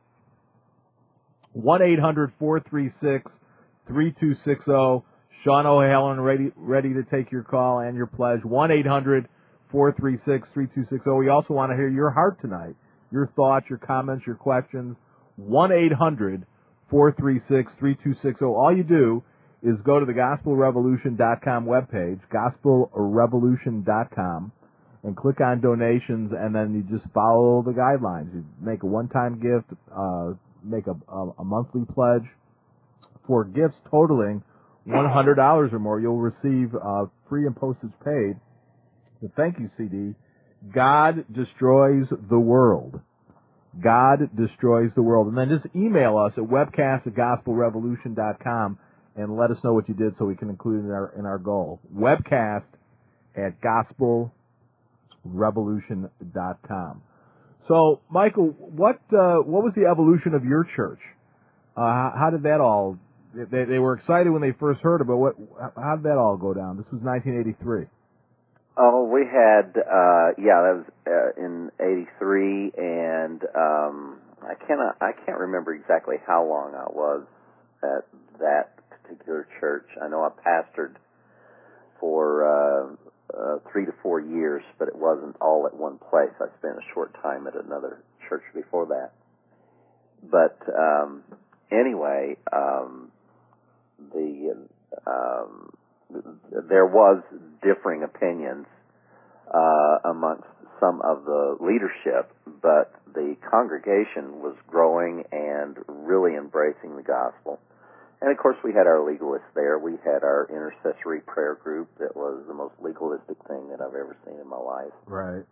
One eight hundred four three six three two six zero. Sean O'Halloran ready ready to take your call and your pledge. One eight hundred four three six three two six zero. We also want to hear your heart tonight, your thoughts, your comments, your questions. One eight hundred four three six three two six zero. All you do is go to the gospel revolution dot com webpage, gospel revolution dot com, and click on donations, and then you just follow the guidelines. You make a one-time gift, uh, make a, a, a monthly pledge. For gifts totaling one hundred dollars or more, you'll receive uh, free and postage paid the thank you C D, God Destroys the World. God Destroys the World. And then just email us at webcast at gospel revolution dot com and let us know what you did so we can include it in our, in our goal. Webcast at gospel revolution dot com. So, Michael, what uh, what was the evolution of your church? Uh, how, how did that all... They, they were excited when they first heard about what. How did that all go down? This was nineteen eighty-three. Oh, we had, uh, yeah, that was uh, in eighty-three, and um, I cannot, I can't remember exactly how long I was at that particular church. I know I pastored for uh, uh, three to four years, but it wasn't all at one place. I spent a short time at another church before that. But um, anyway, um, the um, there was differing opinions uh, amongst some of the leadership, but the congregation was growing and really embracing the gospel. And of course, we had our legalists there. We had our intercessory prayer group that was the most legalistic thing that I've ever seen in my life. Right.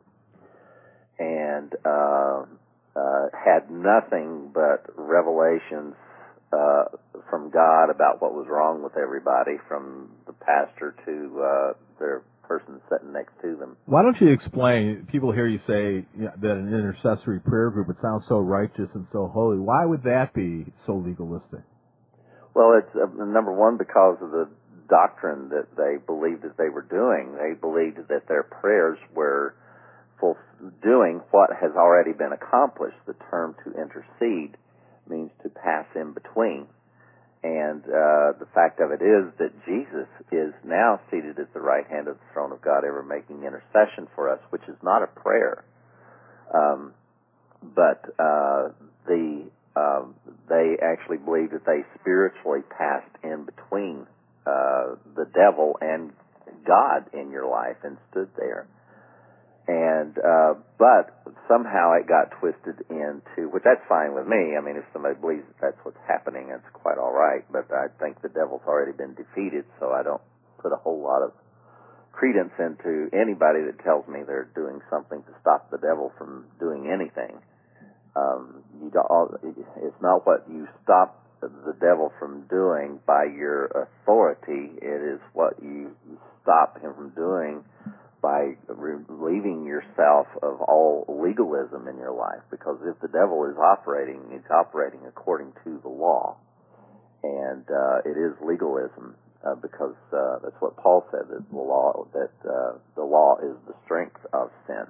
And uh, uh, had nothing but revelations uh, from God about what was wrong with everybody, from the pastor to uh, their person sitting next to them. Why don't you explain? People hear you say you know, that an intercessory prayer group, it sounds so righteous and so holy. Why would that be so legalistic? Well, it's uh, number one, because of the doctrine that they believed that they were doing. They believed that their prayers were full, doing what has already been accomplished. The term to intercede means to pass in between. And uh, the fact of it is that Jesus is now seated at the right hand of the throne of God, ever making intercession for us, which is not a prayer. Um, but uh, the um, they actually believed that they spiritually passed in between uh, the devil and God in your life and stood there. And uh, but somehow it got twisted into, which that's fine with me. I mean, if somebody believes that that's what's happening, that's quite all right. But I think the devil's already been defeated, so I don't put a whole lot of credence into anybody that tells me they're doing something to stop the devil from doing anything. Um, you don't, it's not what you stop the devil from doing by your authority. It is what you stop him from doing by relieving yourself of all legalism in your life. Because if the devil is operating, he's operating according to the law. And uh, it is legalism, uh, because uh, that's what Paul said, that the law, that uh, the law is the strength of sin.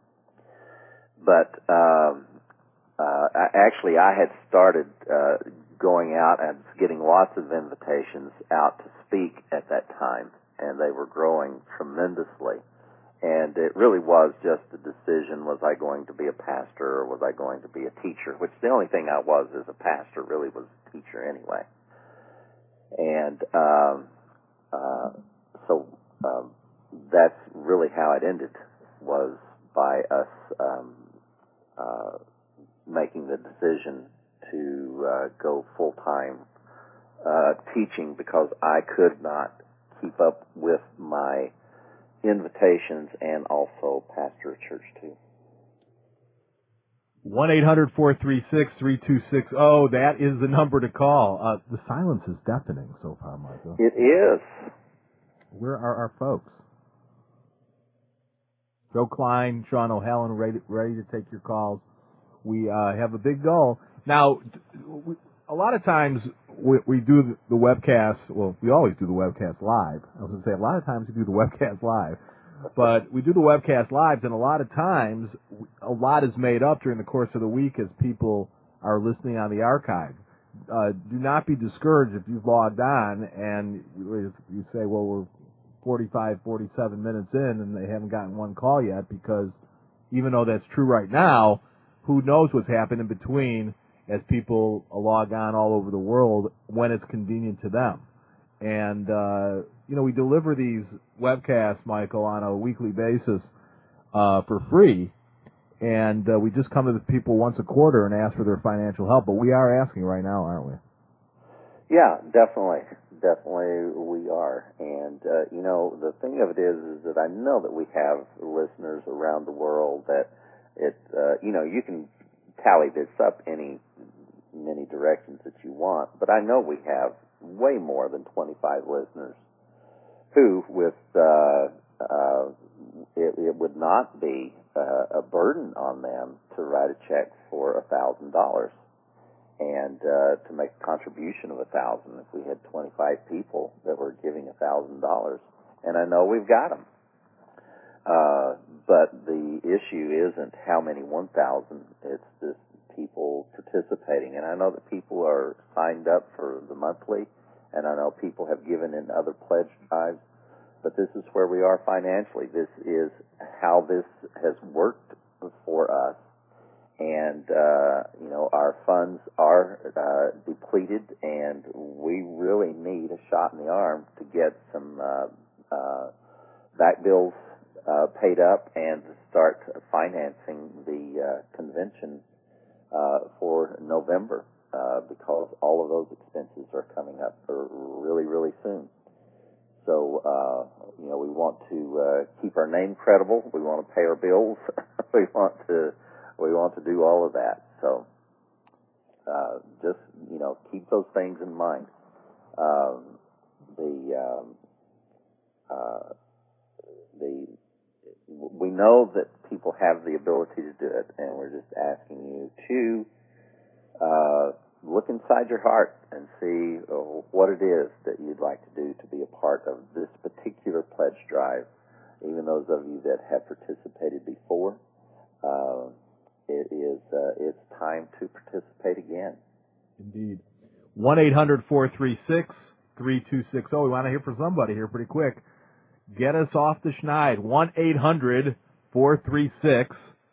But um, uh, actually, I had started uh, going out and getting lots of invitations out to speak at that time, and they were growing tremendously. And it really was just a decision, was I going to be a pastor or was I going to be a teacher, which the only thing I was as a pastor really was a teacher anyway. And um, uh, so um, that's really how it ended, was by us um, uh, making the decision to uh, go full-time uh, teaching, because I could not keep up with my invitations and also pastor a church too. one eight hundred four three six three two six zero, that is the number to call. Uh, the silence is deafening so far, Michael. It is. Where are our folks? Joe Klein, Sean O'Halloran, ready, ready to take your calls. We uh, have a big goal. Now, we, a lot of times we, we do the webcast, well, we always do the webcast live. I was going to say, a lot of times we do the webcast live. But we do the webcast lives, and a lot of times a lot is made up during the course of the week as people are listening on the archive. Uh, do not be discouraged if you've logged on and you, you say, well, we're forty-five, forty-seven minutes in and they haven't gotten one call yet, because even though that's true right now, who knows what's happened in between as people log on all over the world when it's convenient to them. And, uh, you know, we deliver these webcasts, Michael, on a weekly basis uh, for free. And uh, we just come to the people once a quarter and ask for their financial help. But we are asking right now, aren't we? Yeah, definitely. Definitely we are. And, uh, you know, the thing of it is, is that I know that we have listeners around the world that it, uh, you know, you can tally this up any many directions that you want, but I know we have way more than twenty-five listeners who, with, uh, uh, it, it would not be uh, a burden on them to write a check for a thousand dollars and uh, to make a contribution of a thousand. If we had twenty-five people that were giving a thousand dollars, and I know we've got them. Uh, but the issue isn't how many one thousand, it's just people participating. And I know that people are signed up for the monthly, and I know people have given in other pledge drives, but this is where we are financially. This is how this has worked for us. And, uh, you know, our funds are uh, depleted, and we really need a shot in the arm to get some uh, uh, back bills uh, paid up and start financing the uh, convention uh, for November, uh, because all of those expenses are coming up really, really soon. So, uh, you know, we want to uh, keep our name credible. We want to pay our bills. we want to we want to do all of that. So, uh, just, you know, keep those things in mind. Um, the um, uh, the we know that people have the ability to do it, and we're just asking you to uh, look inside your heart and see uh, what it is that you'd like to do to be a part of this particular pledge drive. even those of you that have participated before, uh, it is uh, it's time to participate again. Indeed. one eight hundred four three six three two six zero. We want to hear from somebody here pretty quick. Get us off the schneid. one eight hundred four three six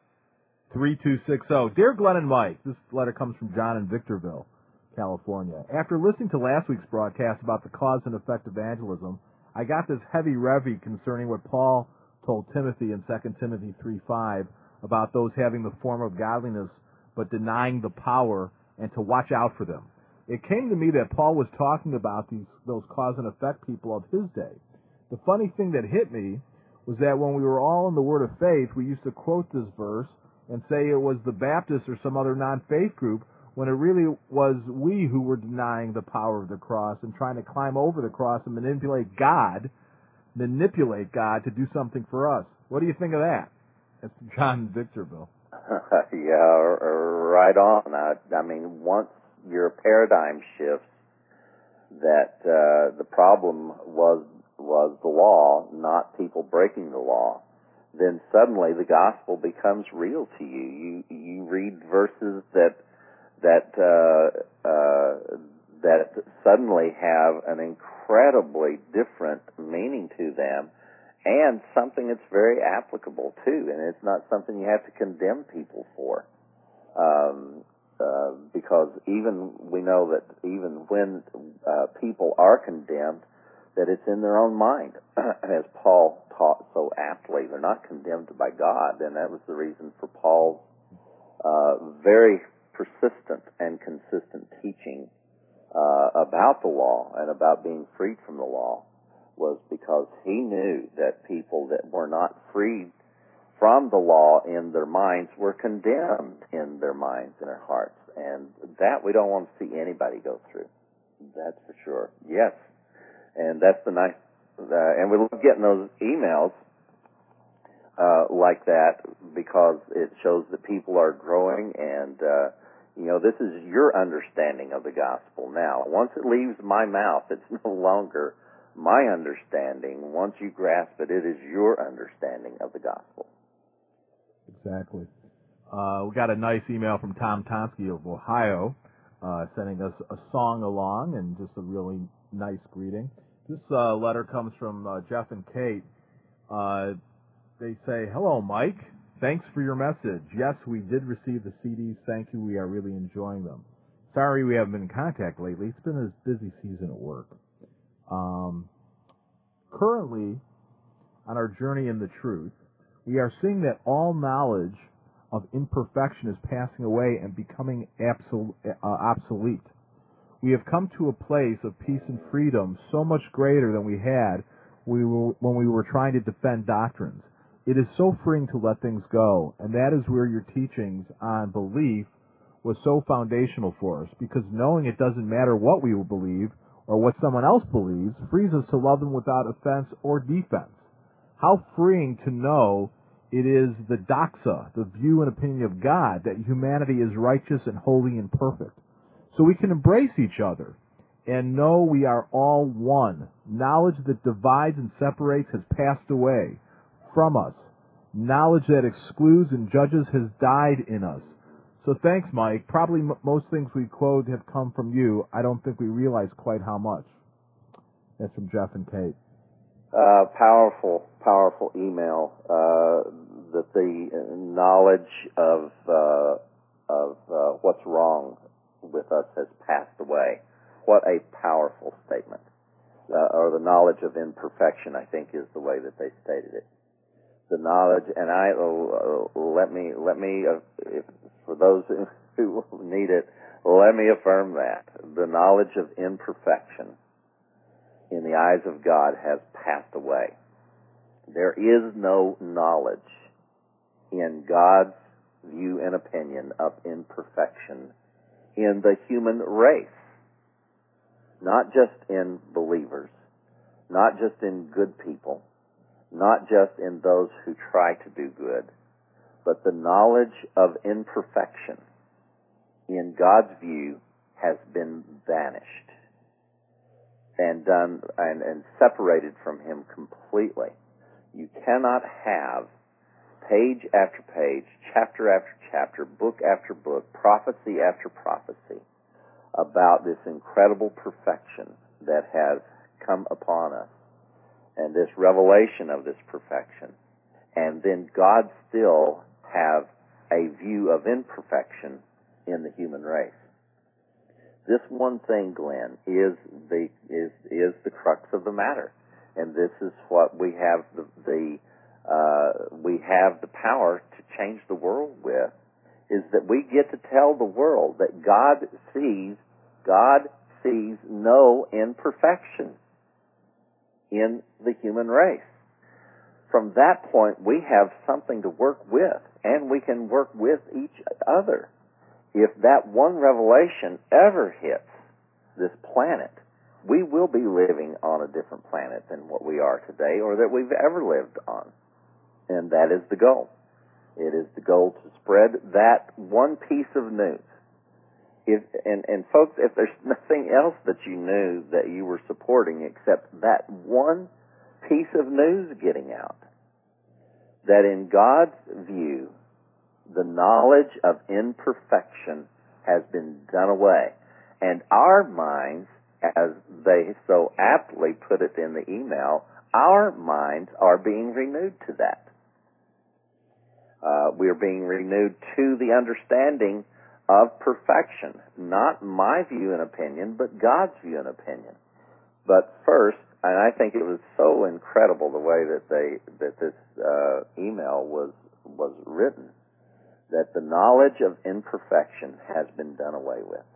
three two six zero. Dear Glenn and Mike, this letter comes from John in Victorville, California. After listening to last week's broadcast about the cause and effect of evangelism, I got this heavy revy concerning what Paul told Timothy in Second Timothy three five about those having the form of godliness but denying the power, and to watch out for them. It came to me that Paul was talking about these those cause and effect people of his day. The funny thing that hit me was that when we were all in the Word of Faith, we used to quote this verse and say it was the Baptists or some other non-faith group, when it really was we who were denying the power of the cross and trying to climb over the cross and manipulate God, manipulate God to do something for us. What do you think of that? That's John in Victorville. Yeah, right on. I, I mean, once your paradigm shifts that uh, the problem was was the law, not people breaking the law, then suddenly the gospel becomes real to you. You you read verses that that uh, uh, that suddenly have an incredibly different meaning to them, and something that's very applicable too. And it's not something you have to condemn people for, um, uh, because even we know that even when uh, people are condemned, that it's in their own mind, as Paul taught so aptly. They're not condemned by God, and that was the reason for Paul's uh, very persistent and consistent teaching uh, about the law and about being freed from the law, was because he knew that people that were not freed from the law in their minds were condemned in their minds and their hearts, and that we don't want to see anybody go through. That's for sure. Yes. And that's the nice, uh, and we love getting those emails uh, like that, because it shows that people are growing, and uh, you know, this is your understanding of the gospel now. Once it leaves my mouth, it's no longer my understanding. Once you grasp it, it is your understanding of the gospel. Exactly. Uh, we got a nice email from Tom Tonsky of Ohio, uh, sending us a song along and just a really nice greeting. This uh, letter comes from uh, Jeff and Kate. Uh, they say, "Hello, Mike. Thanks for your message. Yes, we did receive the C Ds. Thank you. We are really enjoying them. Sorry we haven't been in contact lately. It's been a busy season at work. Um, currently, on our journey in the truth, we are seeing that all knowledge of imperfection is passing away and becoming absol- uh, obsolete. We have come to a place of peace and freedom so much greater than we had we were, when we were trying to defend doctrines. It is so freeing to let things go, and that is where your teachings on belief was so foundational for us, because knowing it doesn't matter what we will believe or what someone else believes frees us to love them without offense or defense. How freeing to know it is the doxa, the view and opinion of God, that humanity is righteous and holy and perfect. So we can embrace each other and know we are all one. Knowledge that divides and separates has passed away from us. Knowledge that excludes and judges has died in us. So thanks, Mike. Probably m- most things we quote have come from you. I don't think we realize quite how much." That's from Jeff and Kate. Uh, powerful, powerful email. Uh, that the knowledge of uh, of uh, what's wrong with us has passed away. What a powerful statement. Uh, or the knowledge of imperfection, I think, is the way that they stated it. The knowledge, and I uh, let me let me uh, if, for those who need it, let me affirm that the knowledge of imperfection in the eyes of God has passed away. There is no knowledge in God's view and opinion of imperfection in the human race, not just in believers, not just in good people, not just in those who try to do good, but the knowledge of imperfection in God's view has been banished and done and, and separated from Him completely. You cannot have page after page, chapter after chapter, book after book, prophecy after prophecy about this incredible perfection that has come upon us and this revelation of this perfection, and then God still have a view of imperfection in the human race. This one thing, Glenn, is the is is the crux of the matter, and this is what we have the, the uh, we have the power to change the world with, is that we get to tell the world that God sees God sees no imperfection in the human race. From that point, we have something to work with, and we can work with each other. If that one revelation ever hits this planet, we will be living on a different planet than what we are today or that we've ever lived on. And that is the goal. It is the goal to spread that one piece of news. If, and, and folks, if there's nothing else that you knew that you were supporting except that one piece of news getting out, that in God's view, the knowledge of imperfection has been done away. And our minds, as they so aptly put it in the email, our minds are being renewed to that. Uh, we are being renewed to the understanding of perfection. Not my view and opinion, but God's view and opinion. But first, and I think it was so incredible the way that they that this uh, email was was written, that the knowledge of imperfection has been done away with.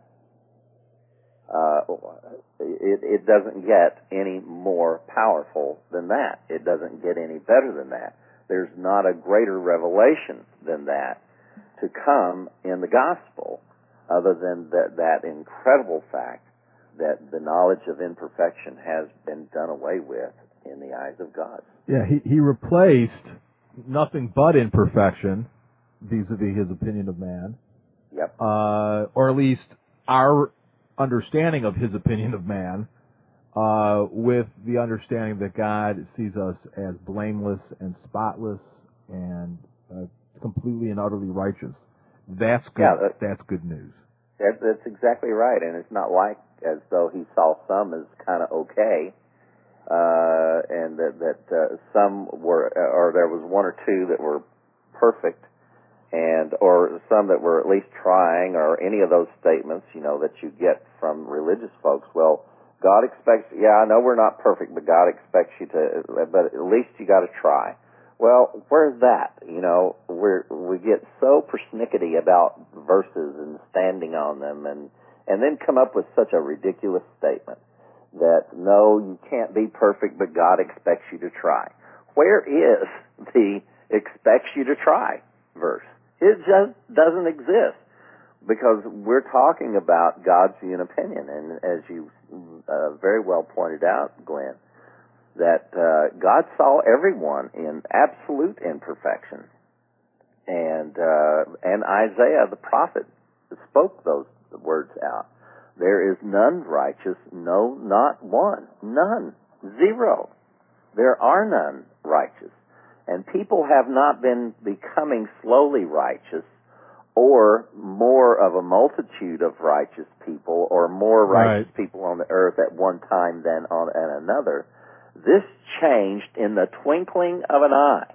Uh, it, it doesn't get any more powerful than that. It doesn't get any better than that. There's not a greater revelation than that to come in the gospel, other than that, that incredible fact that the knowledge of imperfection has been done away with in the eyes of God. Yeah, he, he replaced nothing but imperfection vis-a-vis his opinion of man. Yep. Uh, or at least our understanding of his opinion of man, uh, with the understanding that God sees us as blameless and spotless and uh, completely and utterly righteous. That's good. Yeah, that, that's good news. That, that's exactly right, and it's not like as though he saw some as kind of okay, uh, and that that uh, some were, or there was one or two that were perfect, and or some that were at least trying, or any of those statements, you know, that you get from religious folks. Well, God expects, yeah, I know we're not perfect, but God expects you to, but at least you got to try. Well, where's that? You know, we're, we get so persnickety about verses and standing on them, and, and then come up with such a ridiculous statement that, no, you can't be perfect, but God expects you to try. Where is the expects you to try verse? It just doesn't exist, because we're talking about God's view and opinion, and as you uh, very well pointed out, Glenn, that uh, God saw everyone in absolute imperfection. And uh, and Isaiah the prophet spoke those words out. There is none righteous, no, not one. None. Zero. There are none righteous. And people have not been becoming slowly righteous, or more of a multitude of righteous people, or more righteous right. people on the earth at one time than on at another. This changed in the twinkling of an eye.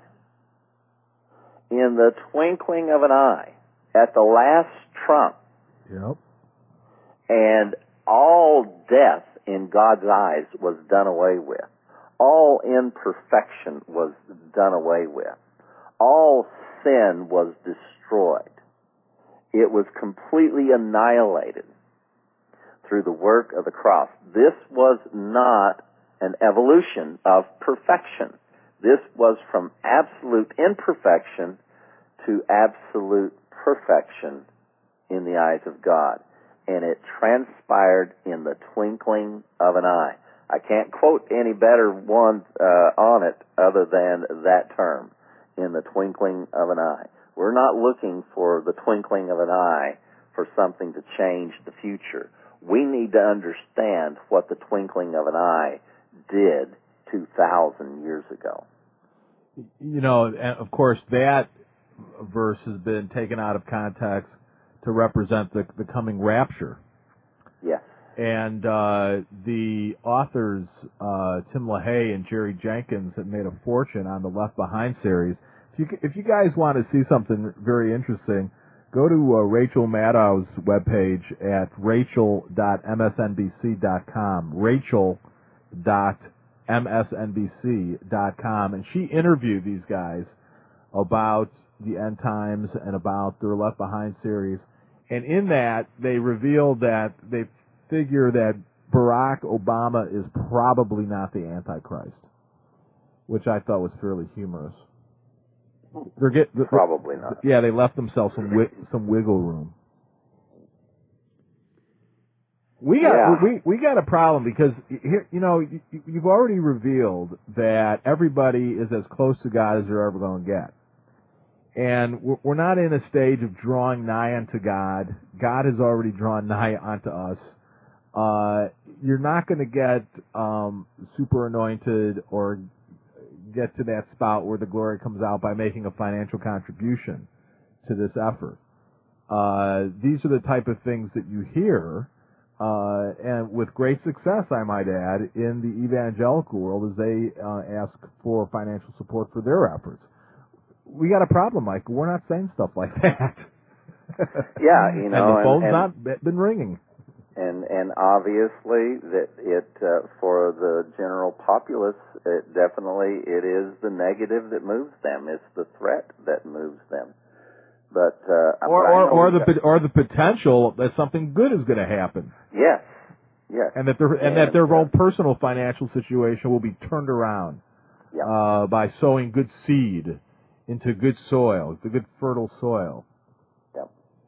In the twinkling of an eye. At the last trump. Yep. And all death in God's eyes was done away with. All imperfection was done away with. All sin was destroyed. It was completely annihilated through the work of the cross. This was not an evolution of perfection. This was from absolute imperfection to absolute perfection in the eyes of God. And it transpired in the twinkling of an eye. I can't quote any better one uh, on it other than that term, in the twinkling of an eye. We're not looking for the twinkling of an eye for something to change the future. We need to understand what the twinkling of an eye did two thousand years ago. you know, and of course that verse has been taken out of context to represent the, the coming rapture. Yes. And uh, the authors, uh, Tim LaHaye and Jerry Jenkins, have made a fortune on the Left Behind series. If you, if you guys want to see something very interesting, go to uh, Rachel Maddow's webpage at rachel dot m s n b c dot com, rachel dot m s n b c dot com, and she interviewed these guys about the end times and about their Left Behind series. And in that, they revealed that they figure that Barack Obama is probably not the Antichrist, which I thought was fairly humorous. They're get, they're, Probably not. Yeah, they left themselves some wi- some wiggle room. We got yeah. we we got a problem because here, you know, you, you've already revealed that everybody is as close to God as they're ever going to get. And we're not in a stage of drawing nigh unto God. God has already drawn nigh unto us. Uh, you're not going to get um, super anointed or get to that spot where the glory comes out by making a financial contribution to this effort. Uh, these are the type of things that you hear, uh, and with great success, I might add, in the evangelical world as they uh, ask for financial support for their efforts. We got a problem, Mike. We're not saying stuff like that. Yeah, you know, and the phone's and, and, not been ringing. And and obviously that it uh, for the general populace, it definitely it is the negative that moves them. It's the threat that moves them. But uh, or but or, or the that, or the potential that something good is going to happen. Yes, yes. And that their and, and that their uh, own personal financial situation will be turned around yeah. uh, by sowing good seed into good soil, the good fertile soil. Yeah.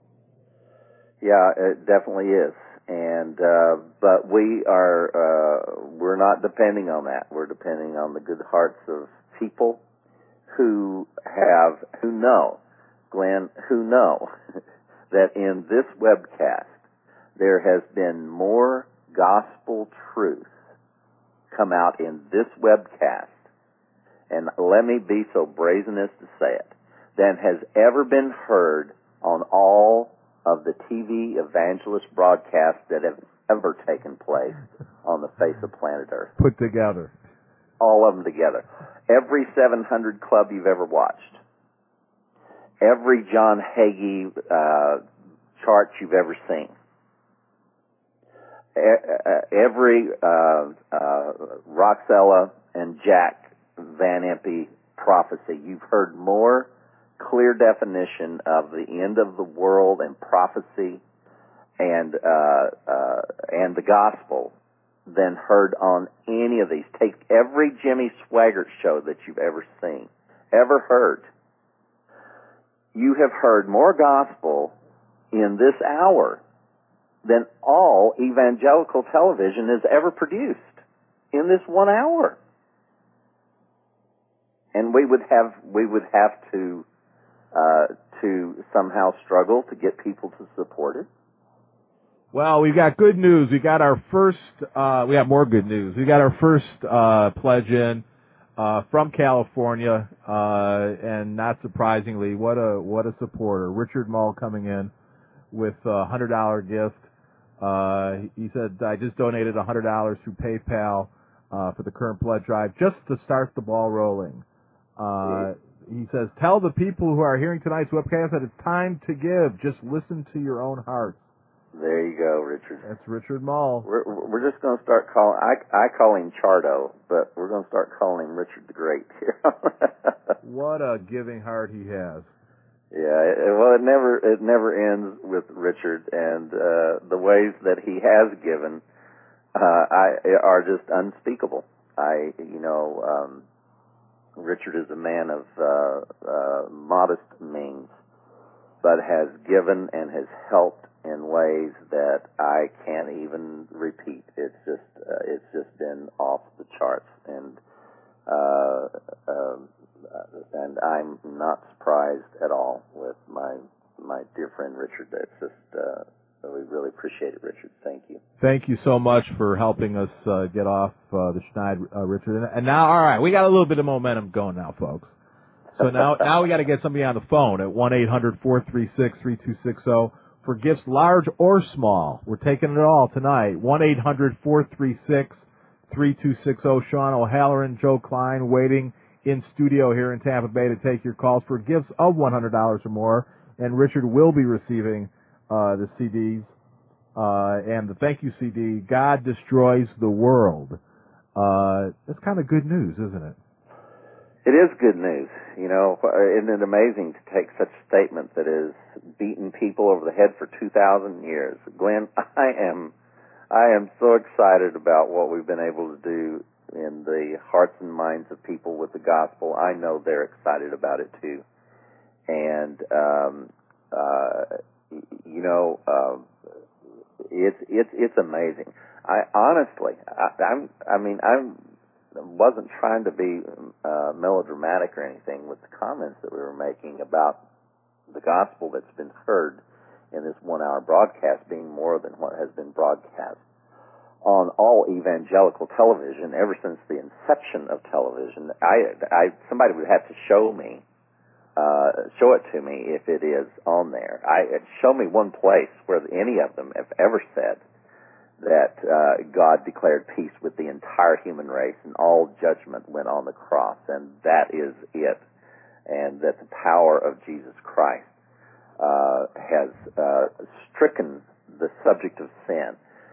Yeah, it definitely is. And uh, but we are uh, we're not depending on that. We're depending on the good hearts of people who have who know, Glenn, who know that in this webcast there has been more gospel truth come out in this webcast, and let me be so brazen as to say it, than has ever been heard on all of the T V evangelist broadcasts that have ever taken place on the face of planet Earth. Put together. All of them together. Every seven hundred club you've ever watched. Every John Hagee uh, chart you've ever seen. Every uh, uh, Roxella and Jack Van Impe prophecy. You've heard more clear definition of the end of the world and prophecy and uh, uh, and the gospel than heard on any of these. Take every Jimmy Swaggart show that you've ever seen, ever heard. You have heard more gospel in this hour than all evangelical television has ever produced in this one hour. And we would have we would have to Uh, to somehow struggle to get people to support it? Well, we've got good news. We got our first, uh, we got more good news. We got our first uh, pledge in uh, from California, uh, and not surprisingly, what a what a supporter. Richard Mull coming in with a one hundred dollars gift. Uh, he said, I just donated one hundred dollars through PayPal uh, for the current pledge drive just to start the ball rolling. Uh, he says, tell the people who are hearing tonight's webcast that it's time to give. Just listen to your own hearts. There you go, Richard. That's Richard Mull. We're, we're just going to start calling, I, I call him Chardo, but we're going to start calling him Richard the Great here. What a giving heart he has. Yeah, it, well, it never it never ends with Richard, and uh, the ways that he has given uh, I, are just unspeakable. I, you know, um, Richard is a man of uh, uh, modest means, but has given and has helped in ways that I can't even repeat. It's just uh, it's just been off the charts, and uh, uh, and I'm not surprised at all with my my dear friend Richard. It's just uh, we really appreciate it, Richard. Thank you. Thank you so much for helping us uh, get off uh, the schneid, uh, Richard. And now, all right, we got a little bit of momentum going now, folks. So now, now we got to get somebody on the phone at one eight hundred four three six three two six zero for gifts large or small. We're taking it all tonight. one eight hundred four three six three two six zero. Sean O'Halloran, Joe Klein, waiting in studio here in Tampa Bay to take your calls for gifts of one hundred dollars or more. And Richard will be receiving uh, the C Ds uh, and the thank you C D, God Destroys the World. Uh, that's kind of good news, isn't it? It is good news. You know, isn't it amazing to take such a statement that has beaten people over the head for two thousand years? Glenn, I am, I am so excited about what we've been able to do in the hearts and minds of people with the gospel. I know they're excited about it too. And, um, uh, you know, uh, it's, it's, it's amazing. I honestly, I, I'm, I mean, I'm, wasn't trying to be uh, melodramatic or anything with the comments that we were making about the gospel that's been heard in this one-hour broadcast being more than what has been broadcast on all evangelical television ever since the inception of television. I, I somebody would have to show me, uh, show it to me if it is on there. I show me one place where any of them have ever said that uh, God declared peace with the entire human race and all judgment went on the cross, and that is it, and that the power of Jesus Christ uh, has uh, stricken the subject of sin.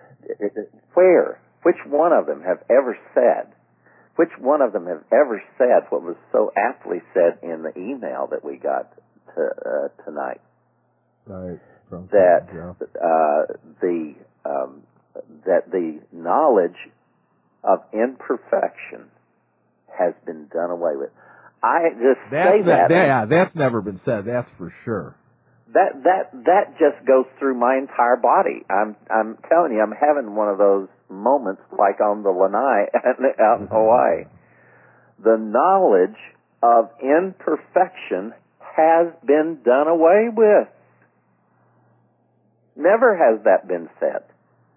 Where? Which one of them have ever said, which one of them have ever said what was so aptly said in the email that we got to, uh, tonight? Right. From that yeah. uh, the um, that the knowledge of imperfection has been done away with. I just that's say that. that. Yeah, that's never been said. That's for sure. That that that just goes through my entire body. I'm I'm telling you, I'm having one of those moments like on the Lanai out in Hawaii. The knowledge of imperfection has been done away with. Never has that been said.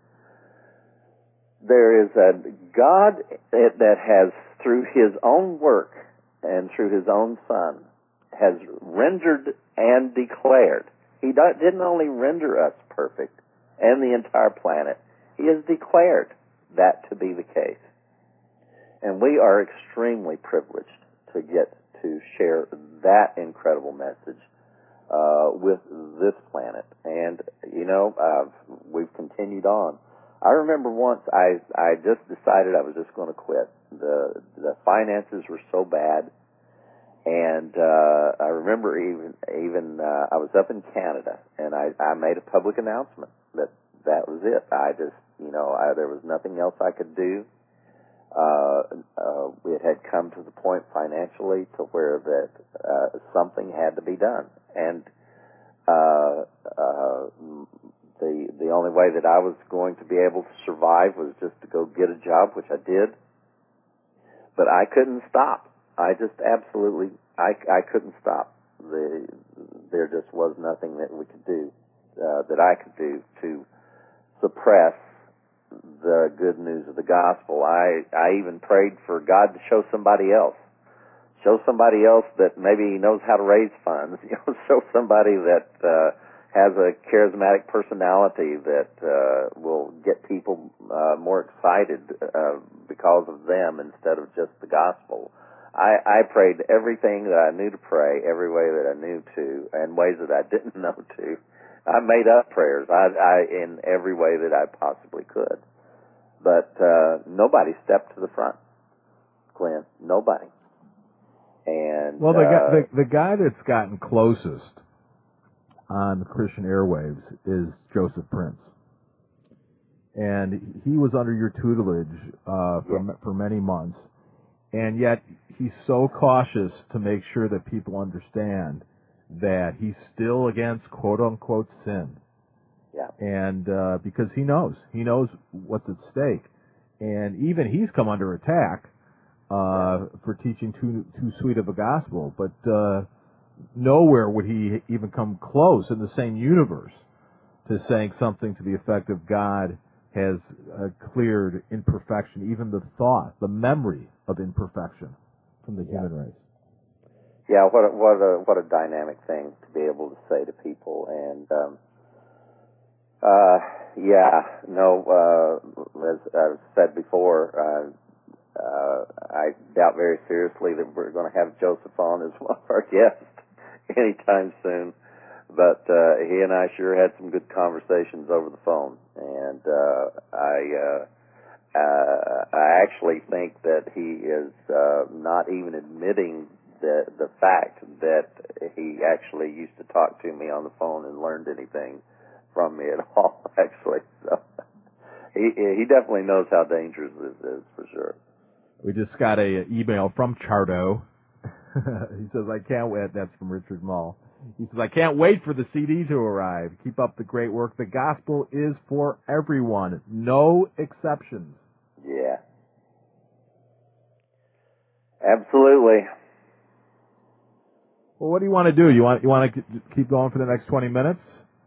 There is a God that has, through His own work and through His own Son, has rendered and declared. He didn't only render us perfect and the entire planet, He has declared that to be the case. And we are extremely privileged to get to share that incredible message uh, with this planet. And, you know, uh, we've continued on. I remember once I I just decided I was just going to quit. The the finances were so bad, and uh, I remember even even uh, I was up in Canada, and I I made a public announcement that that was it. I just you know I, there was nothing else I could do. Uh, uh, it had come to the point financially to where that uh, something had to be done, and uh, uh, the the only way that I was going to be able to survive was just to go get a job, which I did. But I couldn't stop. I just absolutely I, I couldn't stop. The, there just was nothing that we could do, uh, that I could do to suppress the good news of the gospel. I I even prayed for God to show somebody else, show somebody else that maybe knows how to raise funds. You know, show somebody that uh, has a charismatic personality that uh, will get people uh, more excited uh, because of them instead of just the gospel. I, I prayed everything that I knew to pray, every way that I knew to, and ways that I didn't know to. I made up prayers I, I, in every way that I possibly could. But uh, nobody stepped to the front, Glenn. Nobody. And well, the, uh, guy, the, the guy that's gotten closest on the Christian airwaves is Joseph Prince. And he was under your tutelage uh, for, yeah. for many months. And yet he's so cautious to make sure that people understand that he's still against quote-unquote sin. Yeah. And uh, because he knows. He knows what's at stake. And even he's come under attack uh, yeah. for teaching too, too sweet of a gospel. But uh, nowhere would he even come close in the same universe to saying something to the effect of God has uh, cleared imperfection, even the thought, the memory of imperfection from the yeah. human race. yeah, what a, what a what a dynamic thing to be able to say to people, and um, uh, yeah, no, uh, as I've said before, uh, uh, I doubt very seriously that we're going to have Joseph on as one of our guests anytime soon. But uh, he and I sure had some good conversations over the phone, and uh, I uh, uh, I actually think that he is uh, not even admitting the the fact that he actually used to talk to me on the phone and learned anything from me at all. Actually, so he he definitely knows how dangerous this is for sure. We just got a email from Chardo. He says, "I can't wait." That's from Richard Mull. He says, "I can't wait for the C D to arrive. Keep up the great work. The gospel is for everyone, no exceptions." Yeah, absolutely. Well, what do you want to do? You want you want to keep going for the next twenty minutes?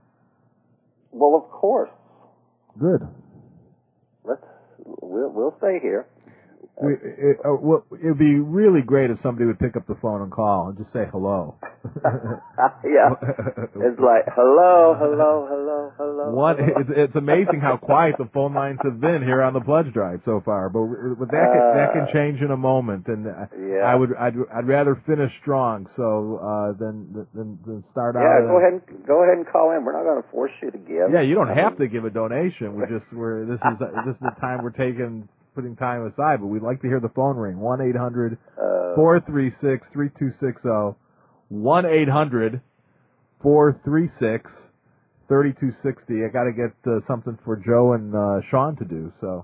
Well, of course. Good. Let's we'll we'll stay here. We, it, uh, well, it would be really great if somebody would pick up the phone and call and just say hello. Yeah, it's like hello, hello, hello, hello. One, hello. it's, it's amazing how quiet the phone lines have been here on the Pledge Drive so far, but, but that can, uh, that can change in a moment. And yeah. I would I'd, I'd rather finish strong so uh, than, than than start yeah, out. Yeah, go ahead and go ahead and call in. We're not going to force you to give. Yeah, you don't I have mean, to give a donation. We just we're this is this is the time we're taking. Putting time aside, but we'd like to hear the phone ring. one eight hundred four three six three two six zero. one eight hundred four three six three two six zero. I got to get uh, something for Joe and uh, Sean to do. So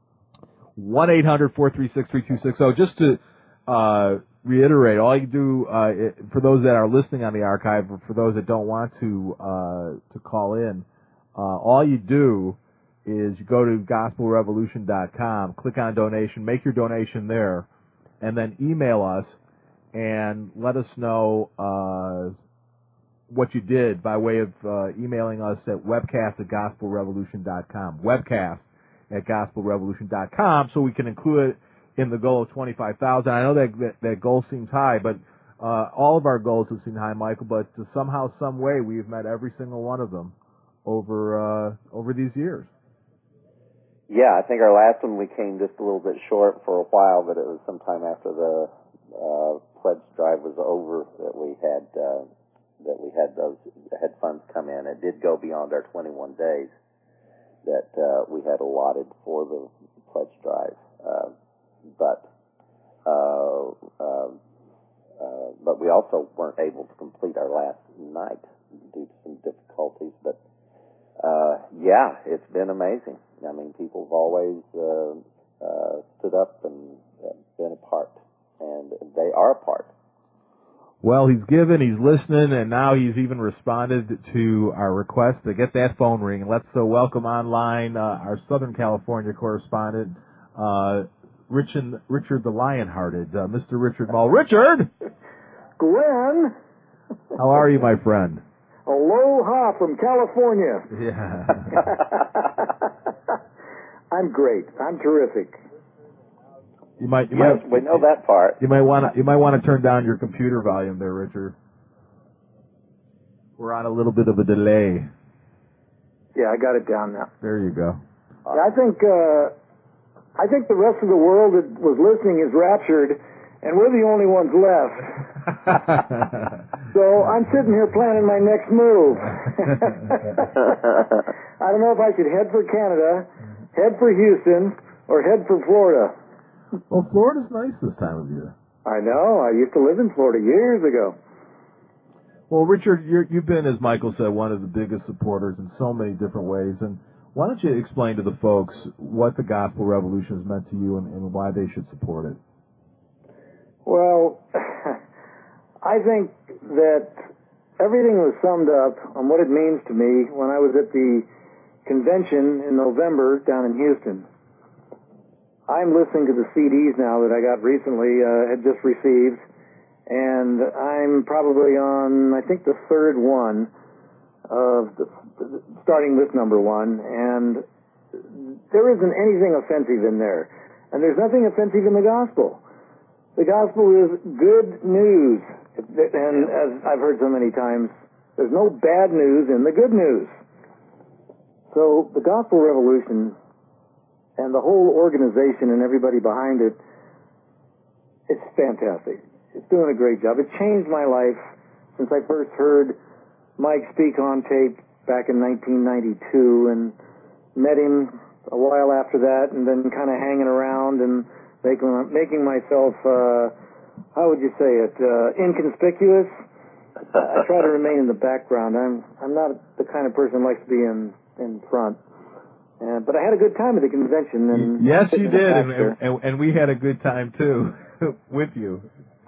one eight hundred four three six three two six zero. Just to uh, reiterate, all you do uh, it, for those that are listening on the archive, or for those that don't want to uh, to call in, uh, all you do is you go to gospel revolution dot com, click on donation, make your donation there, and then email us and let us know uh, what you did by way of uh, emailing us at webcast at gospel revolution dot com, webcast at gospel revolution dot com, so we can include it in the goal of twenty-five thousand. I know that, that that goal seems high, but uh, all of our goals have seemed high, Michael, but somehow, some way, we've met every single one of them over uh, over these years. Yeah, I think our last one we came just a little bit short for a while, but it was sometime after the uh, pledge drive was over that we had uh, that we had those had funds come in. It did go beyond our twenty-one days that uh, we had allotted for the pledge drive, uh, but uh, uh, uh, but we also weren't able to complete our last night due to some difficulties. But uh, yeah, it's been amazing. I mean, people have always uh, uh, stood up and uh, been a part, and they are a part. Well, he's given, he's listening, and now he's even responded to our request to get that phone ring. And let's uh, welcome online uh, our Southern California correspondent, uh, Richard, Richard the Lionhearted, uh, Mister Richard Mull. Richard! Glenn! How are you, my friend? Aloha from California. Yeah. I'm great. I'm terrific. You might, you yes, might, we know that part. You might want to, you might want to turn down your computer volume there, Richard. We're on a little bit of a delay. Yeah, I got it down now. There you go. Yeah, I think, uh, I think the rest of the world that was listening is raptured, and we're the only ones left. So I'm sitting here planning my next move. I don't know if I should head for Canada, head for Houston, or head for Florida. Well, Florida's nice this time of year. I know. I used to live in Florida years ago. Well, Richard, you're, you've been, as Michael said, one of the biggest supporters in so many different ways. And why don't you explain to the folks what the Gospel Revolution has meant to you and, and why they should support it? Well, I think that everything was summed up on what it means to me when I was at the convention in November down in Houston. I'm listening to the C Ds now that I got recently, uh, had just received, and I'm probably on, I think, the third one of the, starting with number one, and there isn't anything offensive in there, and there's nothing offensive in the gospel. The gospel is good news, And as I've heard so many times, there's no bad news in the good news. So the Gospel Revolution and the whole organization and everybody behind it, it's fantastic. It's doing a great job. It changed my life since I first heard Mike speak on tape back in nineteen ninety-two and met him a while after that, and then kind of hanging around and making, making myself, uh, how would you say it, uh, inconspicuous. I try to remain in the background. I'm I'm not the kind of person who likes to be in, in front. Uh, but I had a good time at the convention. And yes, you did, and, and, and we had a good time, too, with you.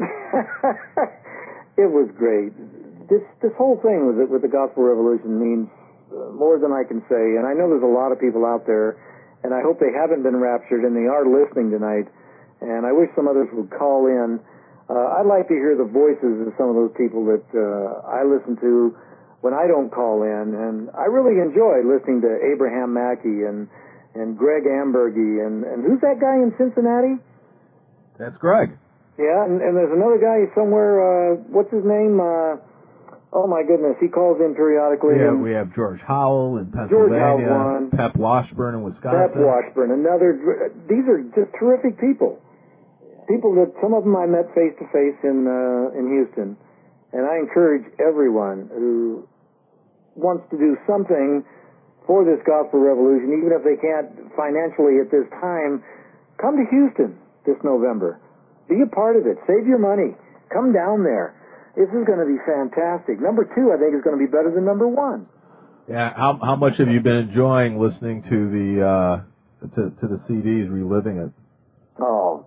It was great. This this whole thing with it, with the Gospel Revolution means uh, more than I can say. And I know there's a lot of people out there, and I hope they haven't been raptured and they are listening tonight. And I wish some others would call in. Uh, I'd like to hear the voices of some of those people that uh, I listen to when I don't call in. And I really enjoy listening to Abraham Mackey and, and Greg Ambergy. And, and who's that guy in Cincinnati? That's Greg. Yeah, and, and there's another guy somewhere, uh, what's his name? Uh, oh, my goodness, he calls in periodically. Yeah, we have George Howell in Pennsylvania, George Howell, Pep Washburn in Wisconsin. Pep Washburn, another. These are just terrific people. People that, some of them I met face-to-face in uh, in Houston. And I encourage everyone who wants to do something for this Gospel Revolution, even if they can't financially at this time, come to Houston this November. Be a part of it. Save your money. Come down there. This is going to be fantastic. Number two, I think, is going to be better than number one. Yeah. How how much have you been enjoying listening to the uh, to to the C Ds, reliving it? Oh,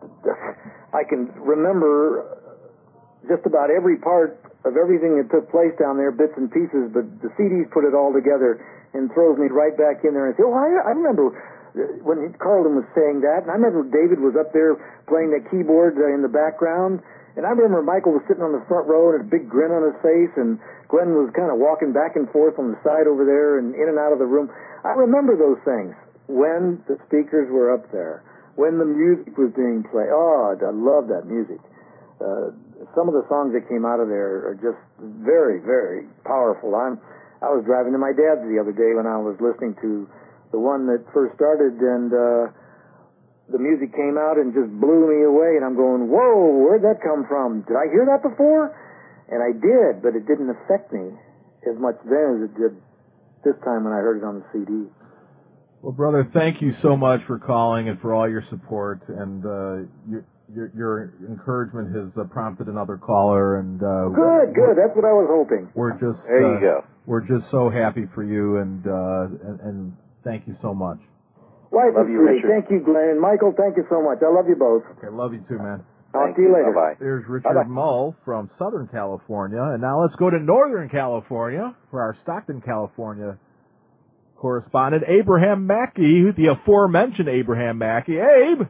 I can remember just about every part of everything that took place down there, bits and pieces. But the C Ds put it all together and throws me right back in there and say, "Oh, I, I remember." When Carlton was saying that, and I remember David was up there playing that keyboard uh, in the background, and I remember Michael was sitting on the front row and a big grin on his face, and Glenn was kind of walking back and forth on the side over there and in and out of the room. I remember those things when the speakers were up there, when the music was being played. Oh, I love that music. Uh, some of the songs that came out of there are just very, very powerful. I'm, I was driving to my dad's the other day when I was listening to the one that first started, and uh, the music came out and just blew me away, and I'm going, whoa, where'd that come from? Did I hear that before? And I did, but it didn't affect me as much then as it did this time when I heard it on the C D. Well, brother, thank you so much for calling and for all your support, and uh, your, your, your encouragement has uh, prompted another caller. And uh, Good, good, that's what I was hoping. We're just, there you uh, go. We're just so happy for you, and uh, and, and thank you so much. Life love is you, great. Richard. Thank you, Glenn. And Michael, thank you so much. I love you both. Okay, love you too, man. Talk Thank to you later. Bye-bye. There's Richard Bye-bye. Mull from Southern California, and now let's go to Northern California for our Stockton, California correspondent, Abraham Mackey, the aforementioned Abraham Mackey. Abe!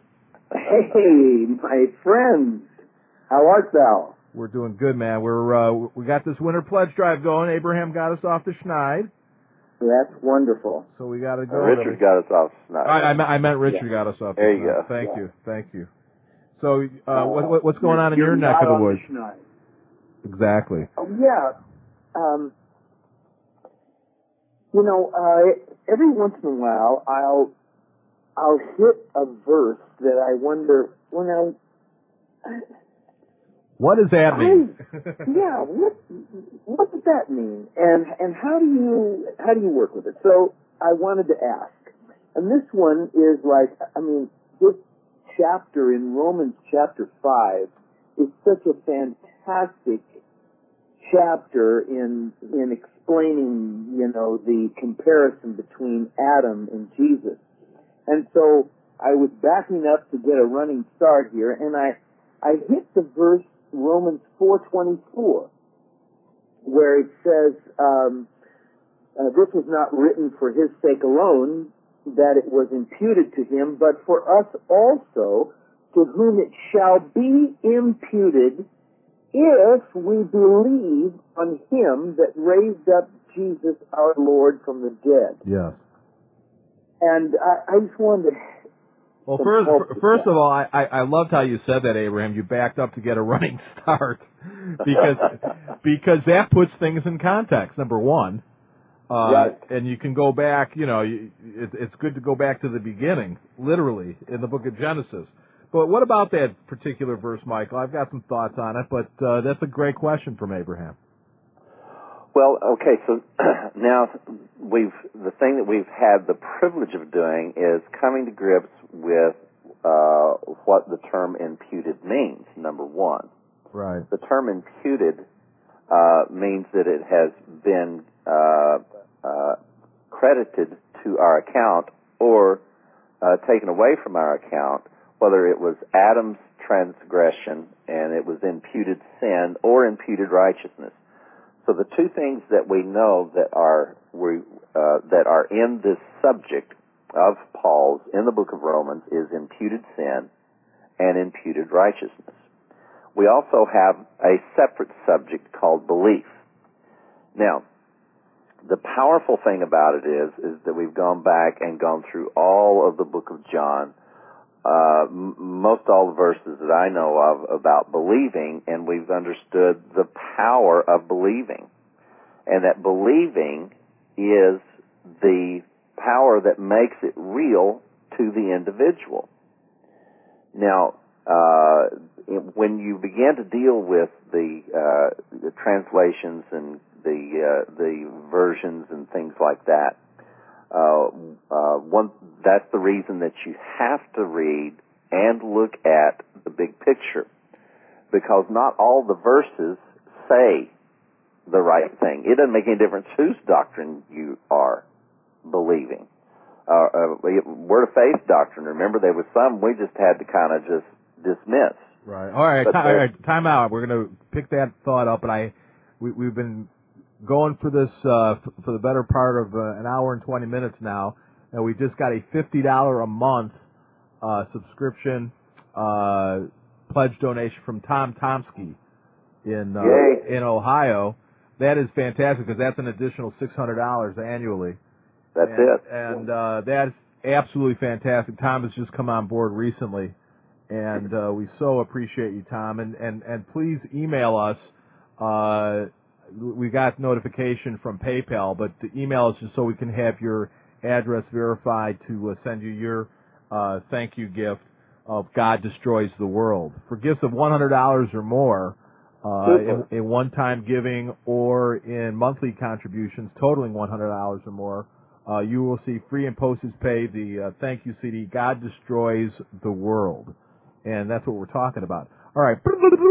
Hey, my friend, how art thou? We're doing good, man. We're uh, we got this winter pledge drive going. Abraham got us off to Schneid. That's wonderful. So we got to go. Uh, Richard got us off tonight. I, I, meant, I meant Richard Yeah. got us off. There you tonight. go. Thank Yeah. you, thank you. So, uh, what, what, what's going on in your You're neck not of the on woods? Schneid. Exactly. Oh, yeah. Um, you know, uh, every once in a while, I'll I'll hit a verse that I wonder, well, now, What does that mean? yeah, what what does that mean, and and how do you how do you work with it? So I wanted to ask, and this one is like, I mean, this chapter in Romans chapter five is such a fantastic chapter in in explaining, you know, the comparison between Adam and Jesus, and so I was backing up to get a running start here, and I I hit the verse Romans four twenty-four, where it says, um, uh, this was not written for his sake alone, that it was imputed to him, but for us also, to whom it shall be imputed if we believe on him that raised up Jesus our Lord from the dead. Yes. And I, I just wanted to Well, some first, help with first that. of all, I, I I loved how you said that, Abraham. You backed up to get a running start because because that puts things in context. Number one, uh, Right. and you can go back. You know, you, it's it's good to go back to the beginning, literally in the book of Genesis. But what about that particular verse, Michael? I've got some thoughts on it, but uh, that's a great question from Abraham. Well, okay, so now we've the thing that we've had the privilege of doing is coming to grips with uh, what the term imputed means. Number one, Right. the term imputed uh, means that it has been uh, uh, credited to our account or uh, taken away from our account, whether it was Adam's transgression and it was imputed sin or imputed righteousness. So the two things that we know that are we, uh, that are in this subject of Paul's in the book of Romans is imputed sin and imputed righteousness. We also have a separate subject called belief. Now, the powerful thing about it is is that we've gone back and gone through all of the book of John, uh, m- most all the verses that I know of about believing, and we've understood the power of believing. And that believing is the power that makes it real to the individual. Now, uh, when you begin to deal with the, uh, the translations and the uh, the versions and things like that, uh, uh, one that's the reason that you have to read and look at the big picture, because not all the verses say the right thing. It doesn't make any difference whose doctrine you are believing. Uh, uh, word of faith doctrine. Remember, there was some we just had to kind of just dismiss. Right. All right. But Time, there- all right. Time out. We're going to pick that thought up, and I we, we've been going for this uh, f- for the better part of uh, an hour and twenty minutes now, and we just got a fifty dollars a month uh, subscription uh, pledge donation from Tom Tomsky in uh, Yay. in Ohio. That is fantastic because that's an additional six hundred dollars annually. That's and, it. And uh, that's absolutely fantastic. Tom has just come on board recently, and uh, we so appreciate you, Tom. And, and, and please email us. Uh, we got notification from PayPal, but the email us just so we can have your address verified to uh, send you your uh, thank you gift of God Destroys the World. For gifts of one hundred dollars or more, uh, in, in one-time giving or in monthly contributions totaling one hundred dollars or more, uh, you will see free and postage paid the uh, thank you C D, God Destroys the World. And that's what we're talking about. All right.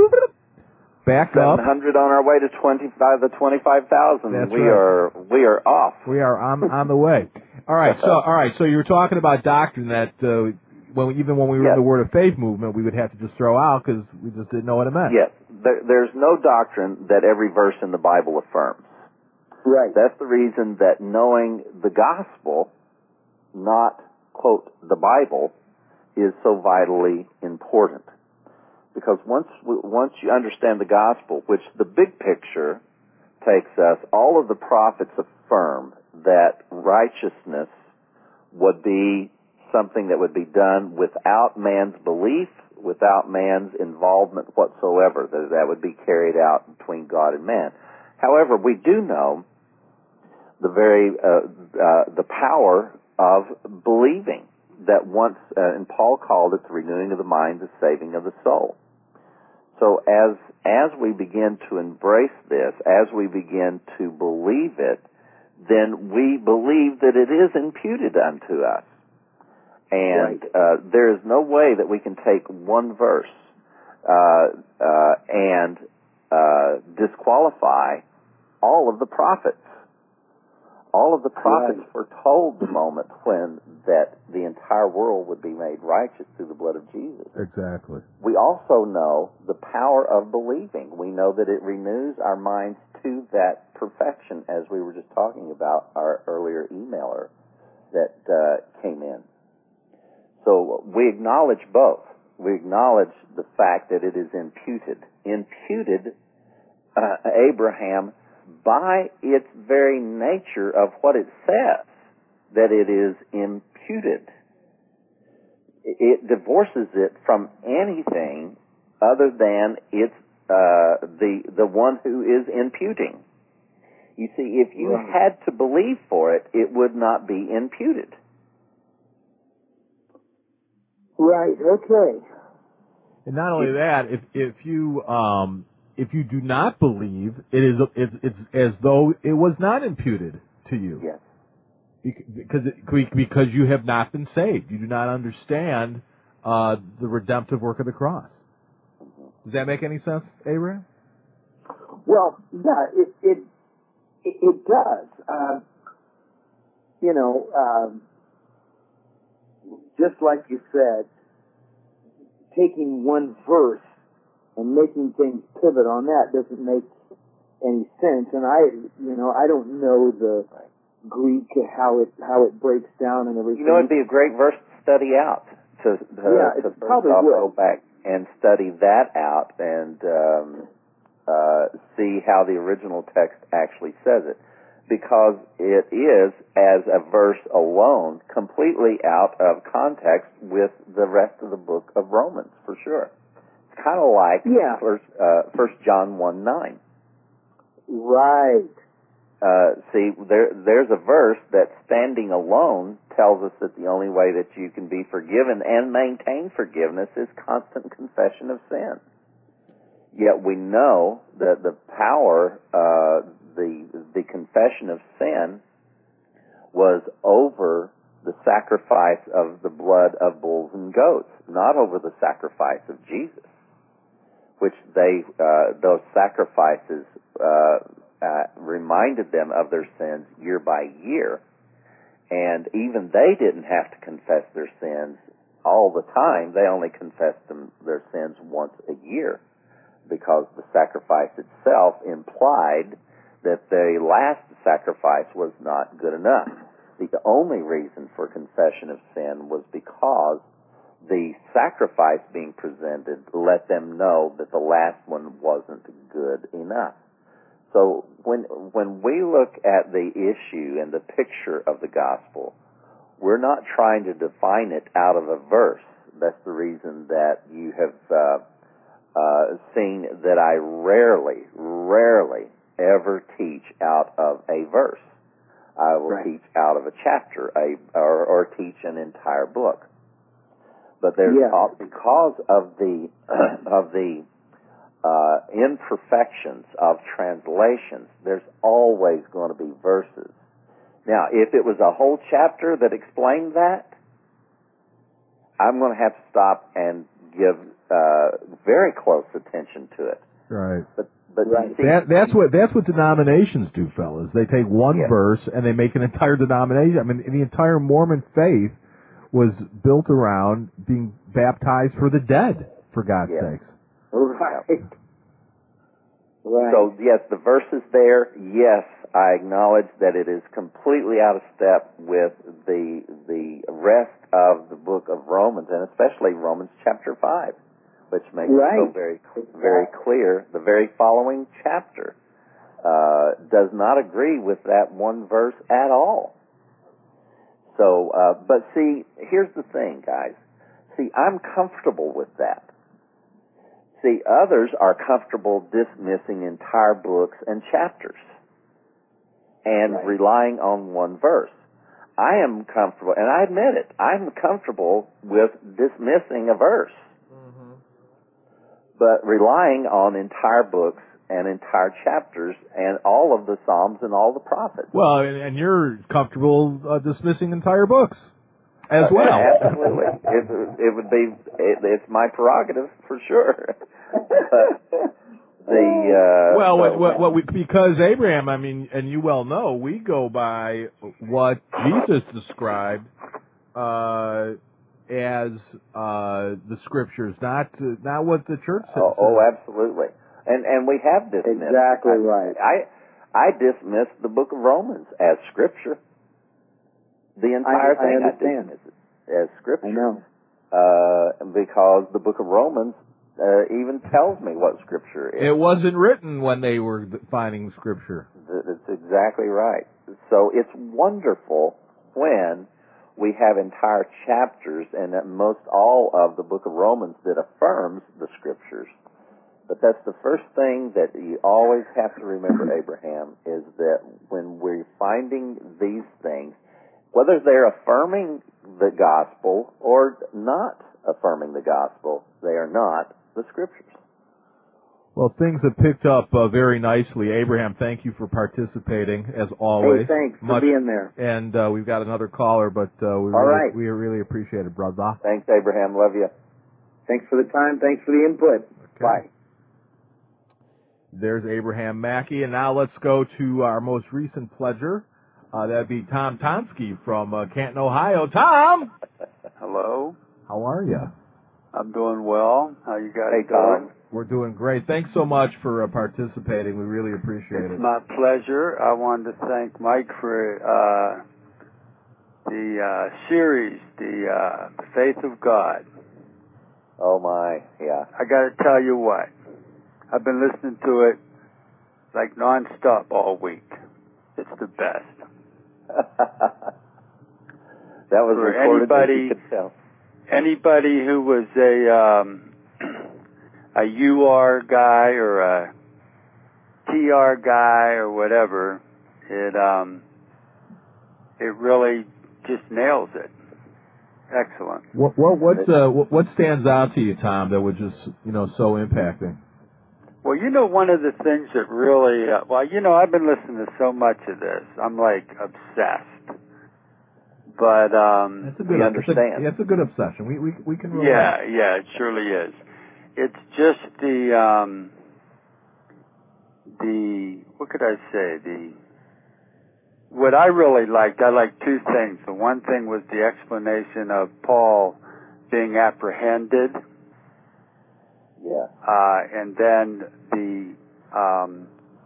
Back up. seven hundred on our way to twenty-five, the twenty-five thousand. That's we right. are we are off. We are on on the way. All right. So all right. So you were talking about doctrine that uh, when we, even when we were Yes. in the Word of Faith movement, we would have to just throw out because we just didn't know what it meant. Yes, there, there's no doctrine that every verse in the Bible affirms. Right. That's the reason that knowing the gospel, not quote the Bible, is so vitally important. Because once we, once you understand the gospel, which the big picture takes us, all of the prophets affirm that righteousness would be something that would be done without man's belief, without man's involvement whatsoever, that that would be carried out between God and man. However, we do know the very uh, uh, the power of believing, that once, uh, and Paul called it the renewing of the mind, the saving of the soul. So as as we begin to embrace this, as we begin to believe it, then we believe that it is imputed unto us. And Right. uh, there is no way that we can take one verse uh, uh, and uh, disqualify all of the prophets. All of the prophets Right. foretold the moment when that the entire world would be made righteous through the blood of Jesus. Exactly. We also know the power of believing. We know that it renews our minds to that perfection, as we were just talking about our earlier emailer that uh, came in. So we acknowledge both. We acknowledge the fact that it is imputed. Imputed, uh, Abraham, by its very nature of what it says, that it is imputed. it divorces it from anything other than it's uh, the the one who is imputing. You see, if you Right. had to believe for it, it would not be imputed. Right. Okay. And not only that, if if you um, if you do not believe, it is it's it's as though it was not imputed to you. Yes. Because it, because you have not been saved, you do not understand uh, the redemptive work of the cross. Does that make any sense, Abraham? Well, yeah, it it it, it does. Um, you know, um, just like you said, taking one verse and making things pivot on that doesn't make any sense. And I, you know, I don't know the Greek, how it how it breaks down and everything. You know, it'd be a great verse to study out. To, to, yeah, to it probably off, would. go back and study that out and um, uh, see how the original text actually says it. Because it is, as a verse alone, completely out of context with the rest of the book of Romans, for sure. It's kind of like yeah. First, uh, First John one nine. Right. Uh, see, there, there's a verse that standing alone tells us that the only way that you can be forgiven and maintain forgiveness is constant confession of sin. Yet we know that the power, uh, the the confession of sin was over the sacrifice of the blood of bulls and goats, not over the sacrifice of Jesus, which they uh, those sacrifices uh, uh, reminded them of their sins year by year, and even they didn't have to confess their sins all the time. They only confessed them, their sins once a year, because the sacrifice itself implied that the last sacrifice was not good enough. The only reason for confession of sin was because the sacrifice being presented let them know that the last one wasn't good enough. So when when we look at the issue and the picture of the gospel, we're not trying to define it out of a verse. That's the reason that you have uh, uh, seen that I rarely, rarely ever teach out of a verse. I will Right. teach out of a chapter, a or, or teach an entire book. But there's Yeah. all, because of the of the uh, imperfections of translations, there's always going to be verses. Now, if it was a whole chapter that explained that, I'm going to have to stop and give uh, very close attention to it. Right. But but Right. you see, That, that's what that's what denominations do, fellas. They take one Yeah. verse and they make an entire denomination. I mean, the entire Mormon faith was built around being baptized for the dead, for God's Yeah. sakes. Right. Right. So, yes, the verse is there. Yes, I acknowledge that it is completely out of step with the the rest of the book of Romans, and especially Romans chapter five, which makes Right. it so very, very clear. The very following chapter uh, does not agree with that one verse at all. So, uh, but see, here's the thing, guys. See, I'm comfortable with that. See, others are comfortable dismissing entire books and chapters and Right. relying on one verse. I am comfortable, and I admit it, I'm comfortable with dismissing a verse, Mm-hmm. but relying on entire books and entire chapters and all of the Psalms and all the prophets. Well, and, and you're comfortable uh, dismissing entire books as Uh, well. Absolutely. It, it would be, it, it's my prerogative for sure. But the, uh, Well, but- what, what, what we, because Abraham, I mean, and you well know, we go by what Jesus described uh, as uh, the scriptures, not not what the church says. Oh, oh, absolutely. And and we have dismissed. Exactly I, right. I I dismissed the book of Romans as scripture. The entire I thing I, understand. dismissed it as scripture. I know. Uh, because the book of Romans uh, even tells me what scripture is. It wasn't written when they were defining scripture. That's exactly right. So it's wonderful when we have entire chapters and most all of the book of Romans that affirms the scriptures. But that's the first thing that you always have to remember, Abraham, is that when we're finding these things, whether they're affirming the gospel or not affirming the gospel, they are not the scriptures. Well, things have picked up uh, very nicely. Abraham, thank you for participating, as always. Hey, thanks Much, for being there. And uh, we've got another caller, but uh, we, All really, right. we really appreciate it, brother. Thanks, Abraham. Love you. Thanks for the time. Thanks for the input. Okay. Bye. There's Abraham Mackey, and now let's go to our most recent pledger. Uh, that'd be Tom Tonsky from uh, Canton, Ohio. Tom! Hello. How are you? I'm doing well. How you guys Hey, doing? Tom. We're doing great. Thanks so much for uh, participating. We really appreciate It's it. my pleasure. I wanted to thank Mike for uh, the uh, series, the uh, Faith of God. Oh, my. Yeah. I got to tell you what. I've been listening to it like nonstop all week. It's the best. That was For recorded, anybody- as you could tell. Anybody who was a um, a U R guy or a T R guy or whatever, it um, it really just nails it. Excellent. What what what's, uh, what what stands out to you, Tom, that was just, you know, so impacting? Well, you know, one of the things that really, uh, well, you know, I've been listening to so much of this. I'm like obsessed. But um, That's a good we that's a- understand. That's a good obsession. We we we can relate. yeah, yeah, it surely is. It's just the um, the what could I say? The what I really liked. I liked two things. The one thing was the explanation of Paul being apprehended. Yeah. Uh, and then the um,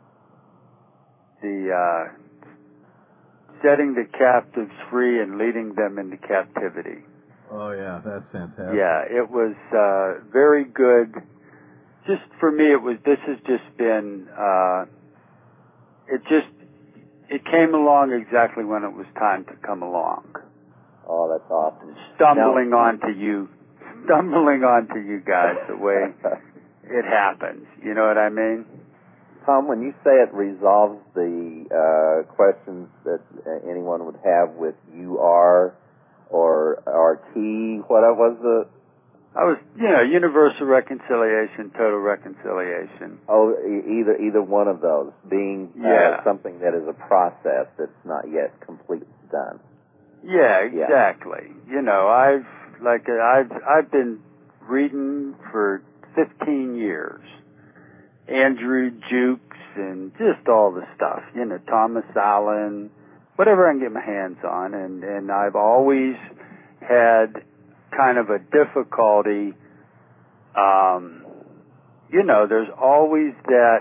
the uh, setting the captives free and leading them into captivity. Oh yeah, that's fantastic. Yeah, it was uh, very good. Just for me, it was. This has just been. Uh, it just it came along exactly when it was time to come along. Oh, that's awesome. Stumbling Now- onto you. Stumbling onto you guys the way it happens. You know what I mean? Tom, when you say it resolves the uh, questions that uh, anyone would have with U R or R T, what was the? I was, you know, universal reconciliation, total reconciliation. Oh, e- either either one of those being uh, Yeah. something that is a process that's not yet completely done. Yeah, Yeah. exactly. You know, I've like uh, I've I've been reading for fifteen years. Andrew Jukes and just all the stuff, you know, Thomas Allen, whatever I can get my hands on, and and I've always had kind of a difficulty. Um, you know, there's always that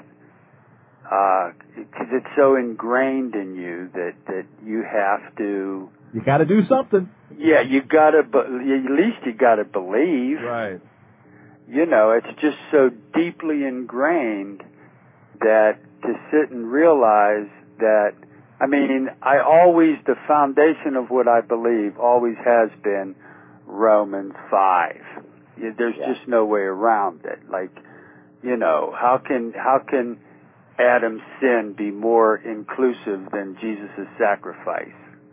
because it's so ingrained in you that that you have to. You got to do something. Yeah, you gotta. Be, at least you gotta believe. Right. You know, it's just so deeply ingrained that to sit and realize that, I mean, I always, the foundation of what I believe always has been Romans five. There's Yeah. just no way around it. Like, you know, how can, how can Adam's sin be more inclusive than Jesus' sacrifice?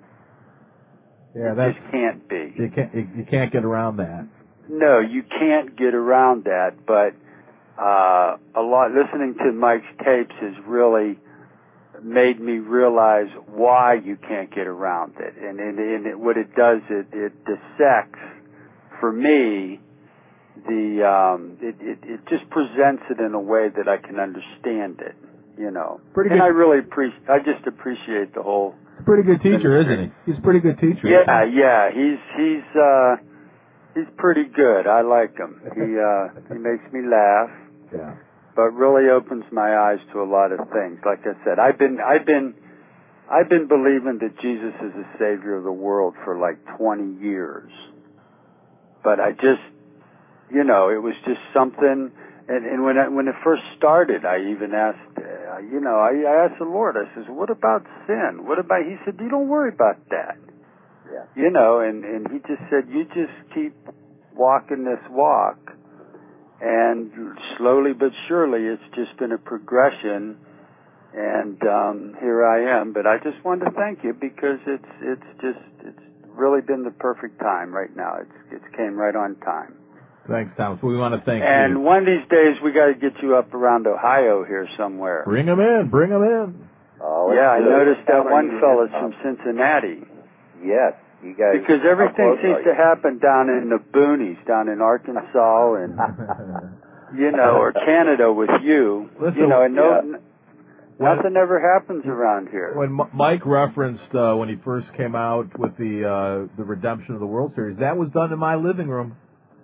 Yeah, it that's just can't be. you can't you, you can't get around that. No, you can't get around that, but uh, a lot, listening to Mike's tapes has really made me realize why you can't get around it. And, and, and it, what it does, it, it dissects, for me, the, um, it, it, it just presents it in a way that I can understand it, you know. Pretty and good. I really appreciate, I just appreciate the whole. He's a pretty good teacher, isn't he? He's a pretty good teacher. Yeah, yeah, he's, he's, uh, he's pretty good. I like him. He, uh, he makes me laugh. Yeah. But really opens my eyes to a lot of things. Like I said, I've been, I've been, I've been believing that Jesus is the Savior of the world for like twenty years. But I just, you know, it was just something. And, and when I, when it first started, I even asked, uh, you know, I, I asked the Lord. I says, "What about sin? What about?" He said, "You don't worry about that. Yeah. Yeah. You know, and, and he just said, you just keep walking this walk. And slowly but surely, it's just been a progression. And um, here I am. But I just wanted to thank you because it's it's just it's really been the perfect time right now. It's it came right on time. Thanks, Thomas. We want to thank and you. And one of these days, we got to get you up around Ohio here somewhere. Bring them in. Bring them in. Oh, yeah, I good. noticed that one you fella's in, from Cincinnati. Yes, you guys. Because everything seems to happen down in the boonies, down in Arkansas and, you know, or Canada with you. Listen, you know, and no, yeah. n- nothing ever happens around here. When M- Mike referenced uh, when he first came out with the uh, the redemption of the World Series, that was done in my living room.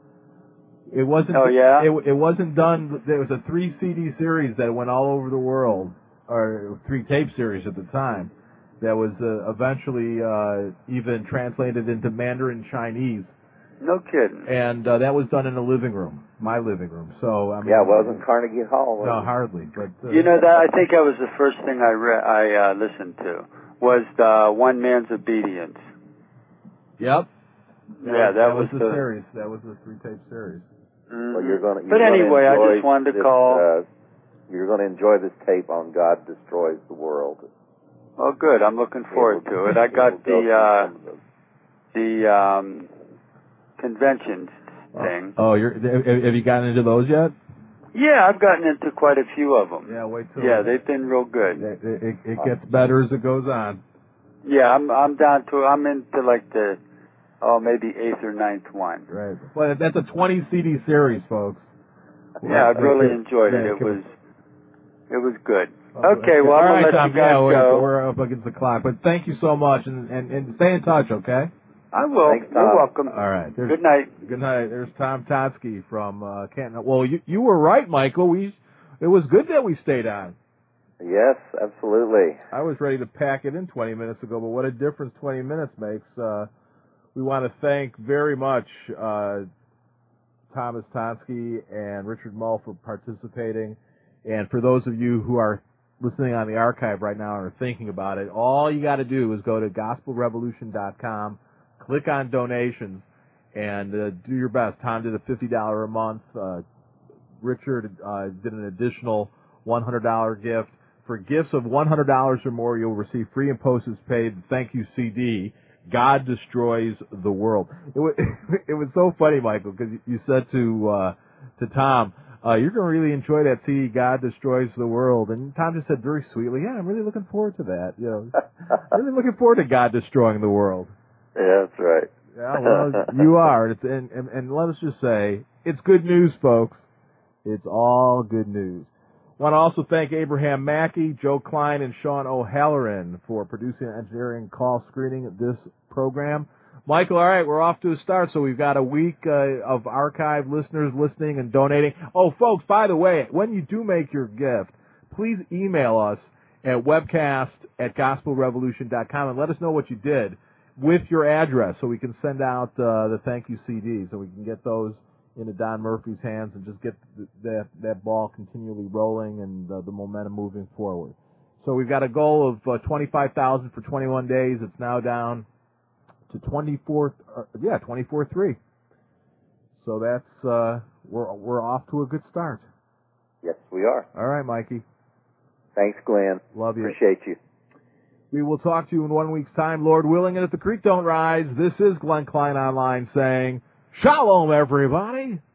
It wasn't. Oh yeah. It, it wasn't done. There was a three C D series that went all over the world, or three tape series at the time, that was uh, eventually uh, even translated into Mandarin Chinese. No kidding. And uh, that was done in the living room, my living room. So I mean, yeah, it wasn't Carnegie Hall. Was no, it? hardly. But uh, you know that I think that was the first thing I re- I uh, listened to was the One Man's Obedience. Yep. Yeah, that, that was, was the the series. That was the three tape series. Mm-hmm. Well, you're gonna. You're but anyway, gonna I just wanted to this, call. Uh, you're going to enjoy this tape on God Destroys the World. Oh, good. I'm looking forward will, to it. I got the uh, the um, conventions thing. Oh, you're, have you gotten into those yet? Yeah, I've gotten into quite a few of them. Yeah, wait till. Yeah, they've been real good. It, it, it gets better as it goes on. Yeah, I'm I'm down to I'm into like the oh maybe eighth or ninth one. Right. Well, that's a twenty C D series, folks. Yeah, I've really enjoyed it. It was it was good. Okay, well, I'm going to let you guys go. We're up against the clock, but thank you so much, and, and, and stay in touch, okay? I will. Thanks, You're welcome. All right. There's, good night. Good night. There's Tom Totsky from uh, Canton. Well, you you were right, Michael. We it was good that we stayed on. Yes, absolutely. I was ready to pack it in twenty minutes ago, but what a difference twenty minutes makes. Uh, we want to thank very much uh, Thomas Totsky and Richard Mull for participating. And for those of you who are listening on the archive right now and are thinking about it, all you got to do is go to gospel revolution dot com, click on donations, and uh, do your best. Tom did a fifty dollars a month. Uh, Richard uh, did an additional one hundred dollars gift. For gifts of one hundred dollars or more, you'll receive free and postage paid thank you C D, God Destroys the World. It was, it was so funny, Michael, because you said to uh, to Tom, uh, you're going to really enjoy that C D, God Destroys the World. And Tom just said very sweetly, yeah, I'm really looking forward to that. You know, really looking forward to God destroying the world. Yeah, that's right. Yeah, well, you are. It's, and, and, and let us just say, it's good news, folks. It's all good news. I want to also thank Abraham Mackey, Joe Klein, and Sean O'Halloran for producing and engineering call screening this program. Michael, all right, we're off to a start, so we've got a week uh, of archive listeners listening and donating. Oh, folks, by the way, when you do make your gift, please email us at webcast at gospel revolution dot com and let us know what you did with your address so we can send out uh, the thank you C Ds and we can get those into Don Murphy's hands and just get th- that that ball continually rolling and uh, the momentum moving forward. So we've got a goal of uh, twenty-five thousand for twenty-one days. It's now down to twenty-four, uh, yeah, twenty-four three. So that's uh, we're we're off to a good start. Yes, we are. All right, Mikey. Thanks, Glenn. Love you. Appreciate you. We will talk to you in one week's time, Lord willing, and if the creek don't rise. This is Glenn Klein Online saying, Shalom, everybody.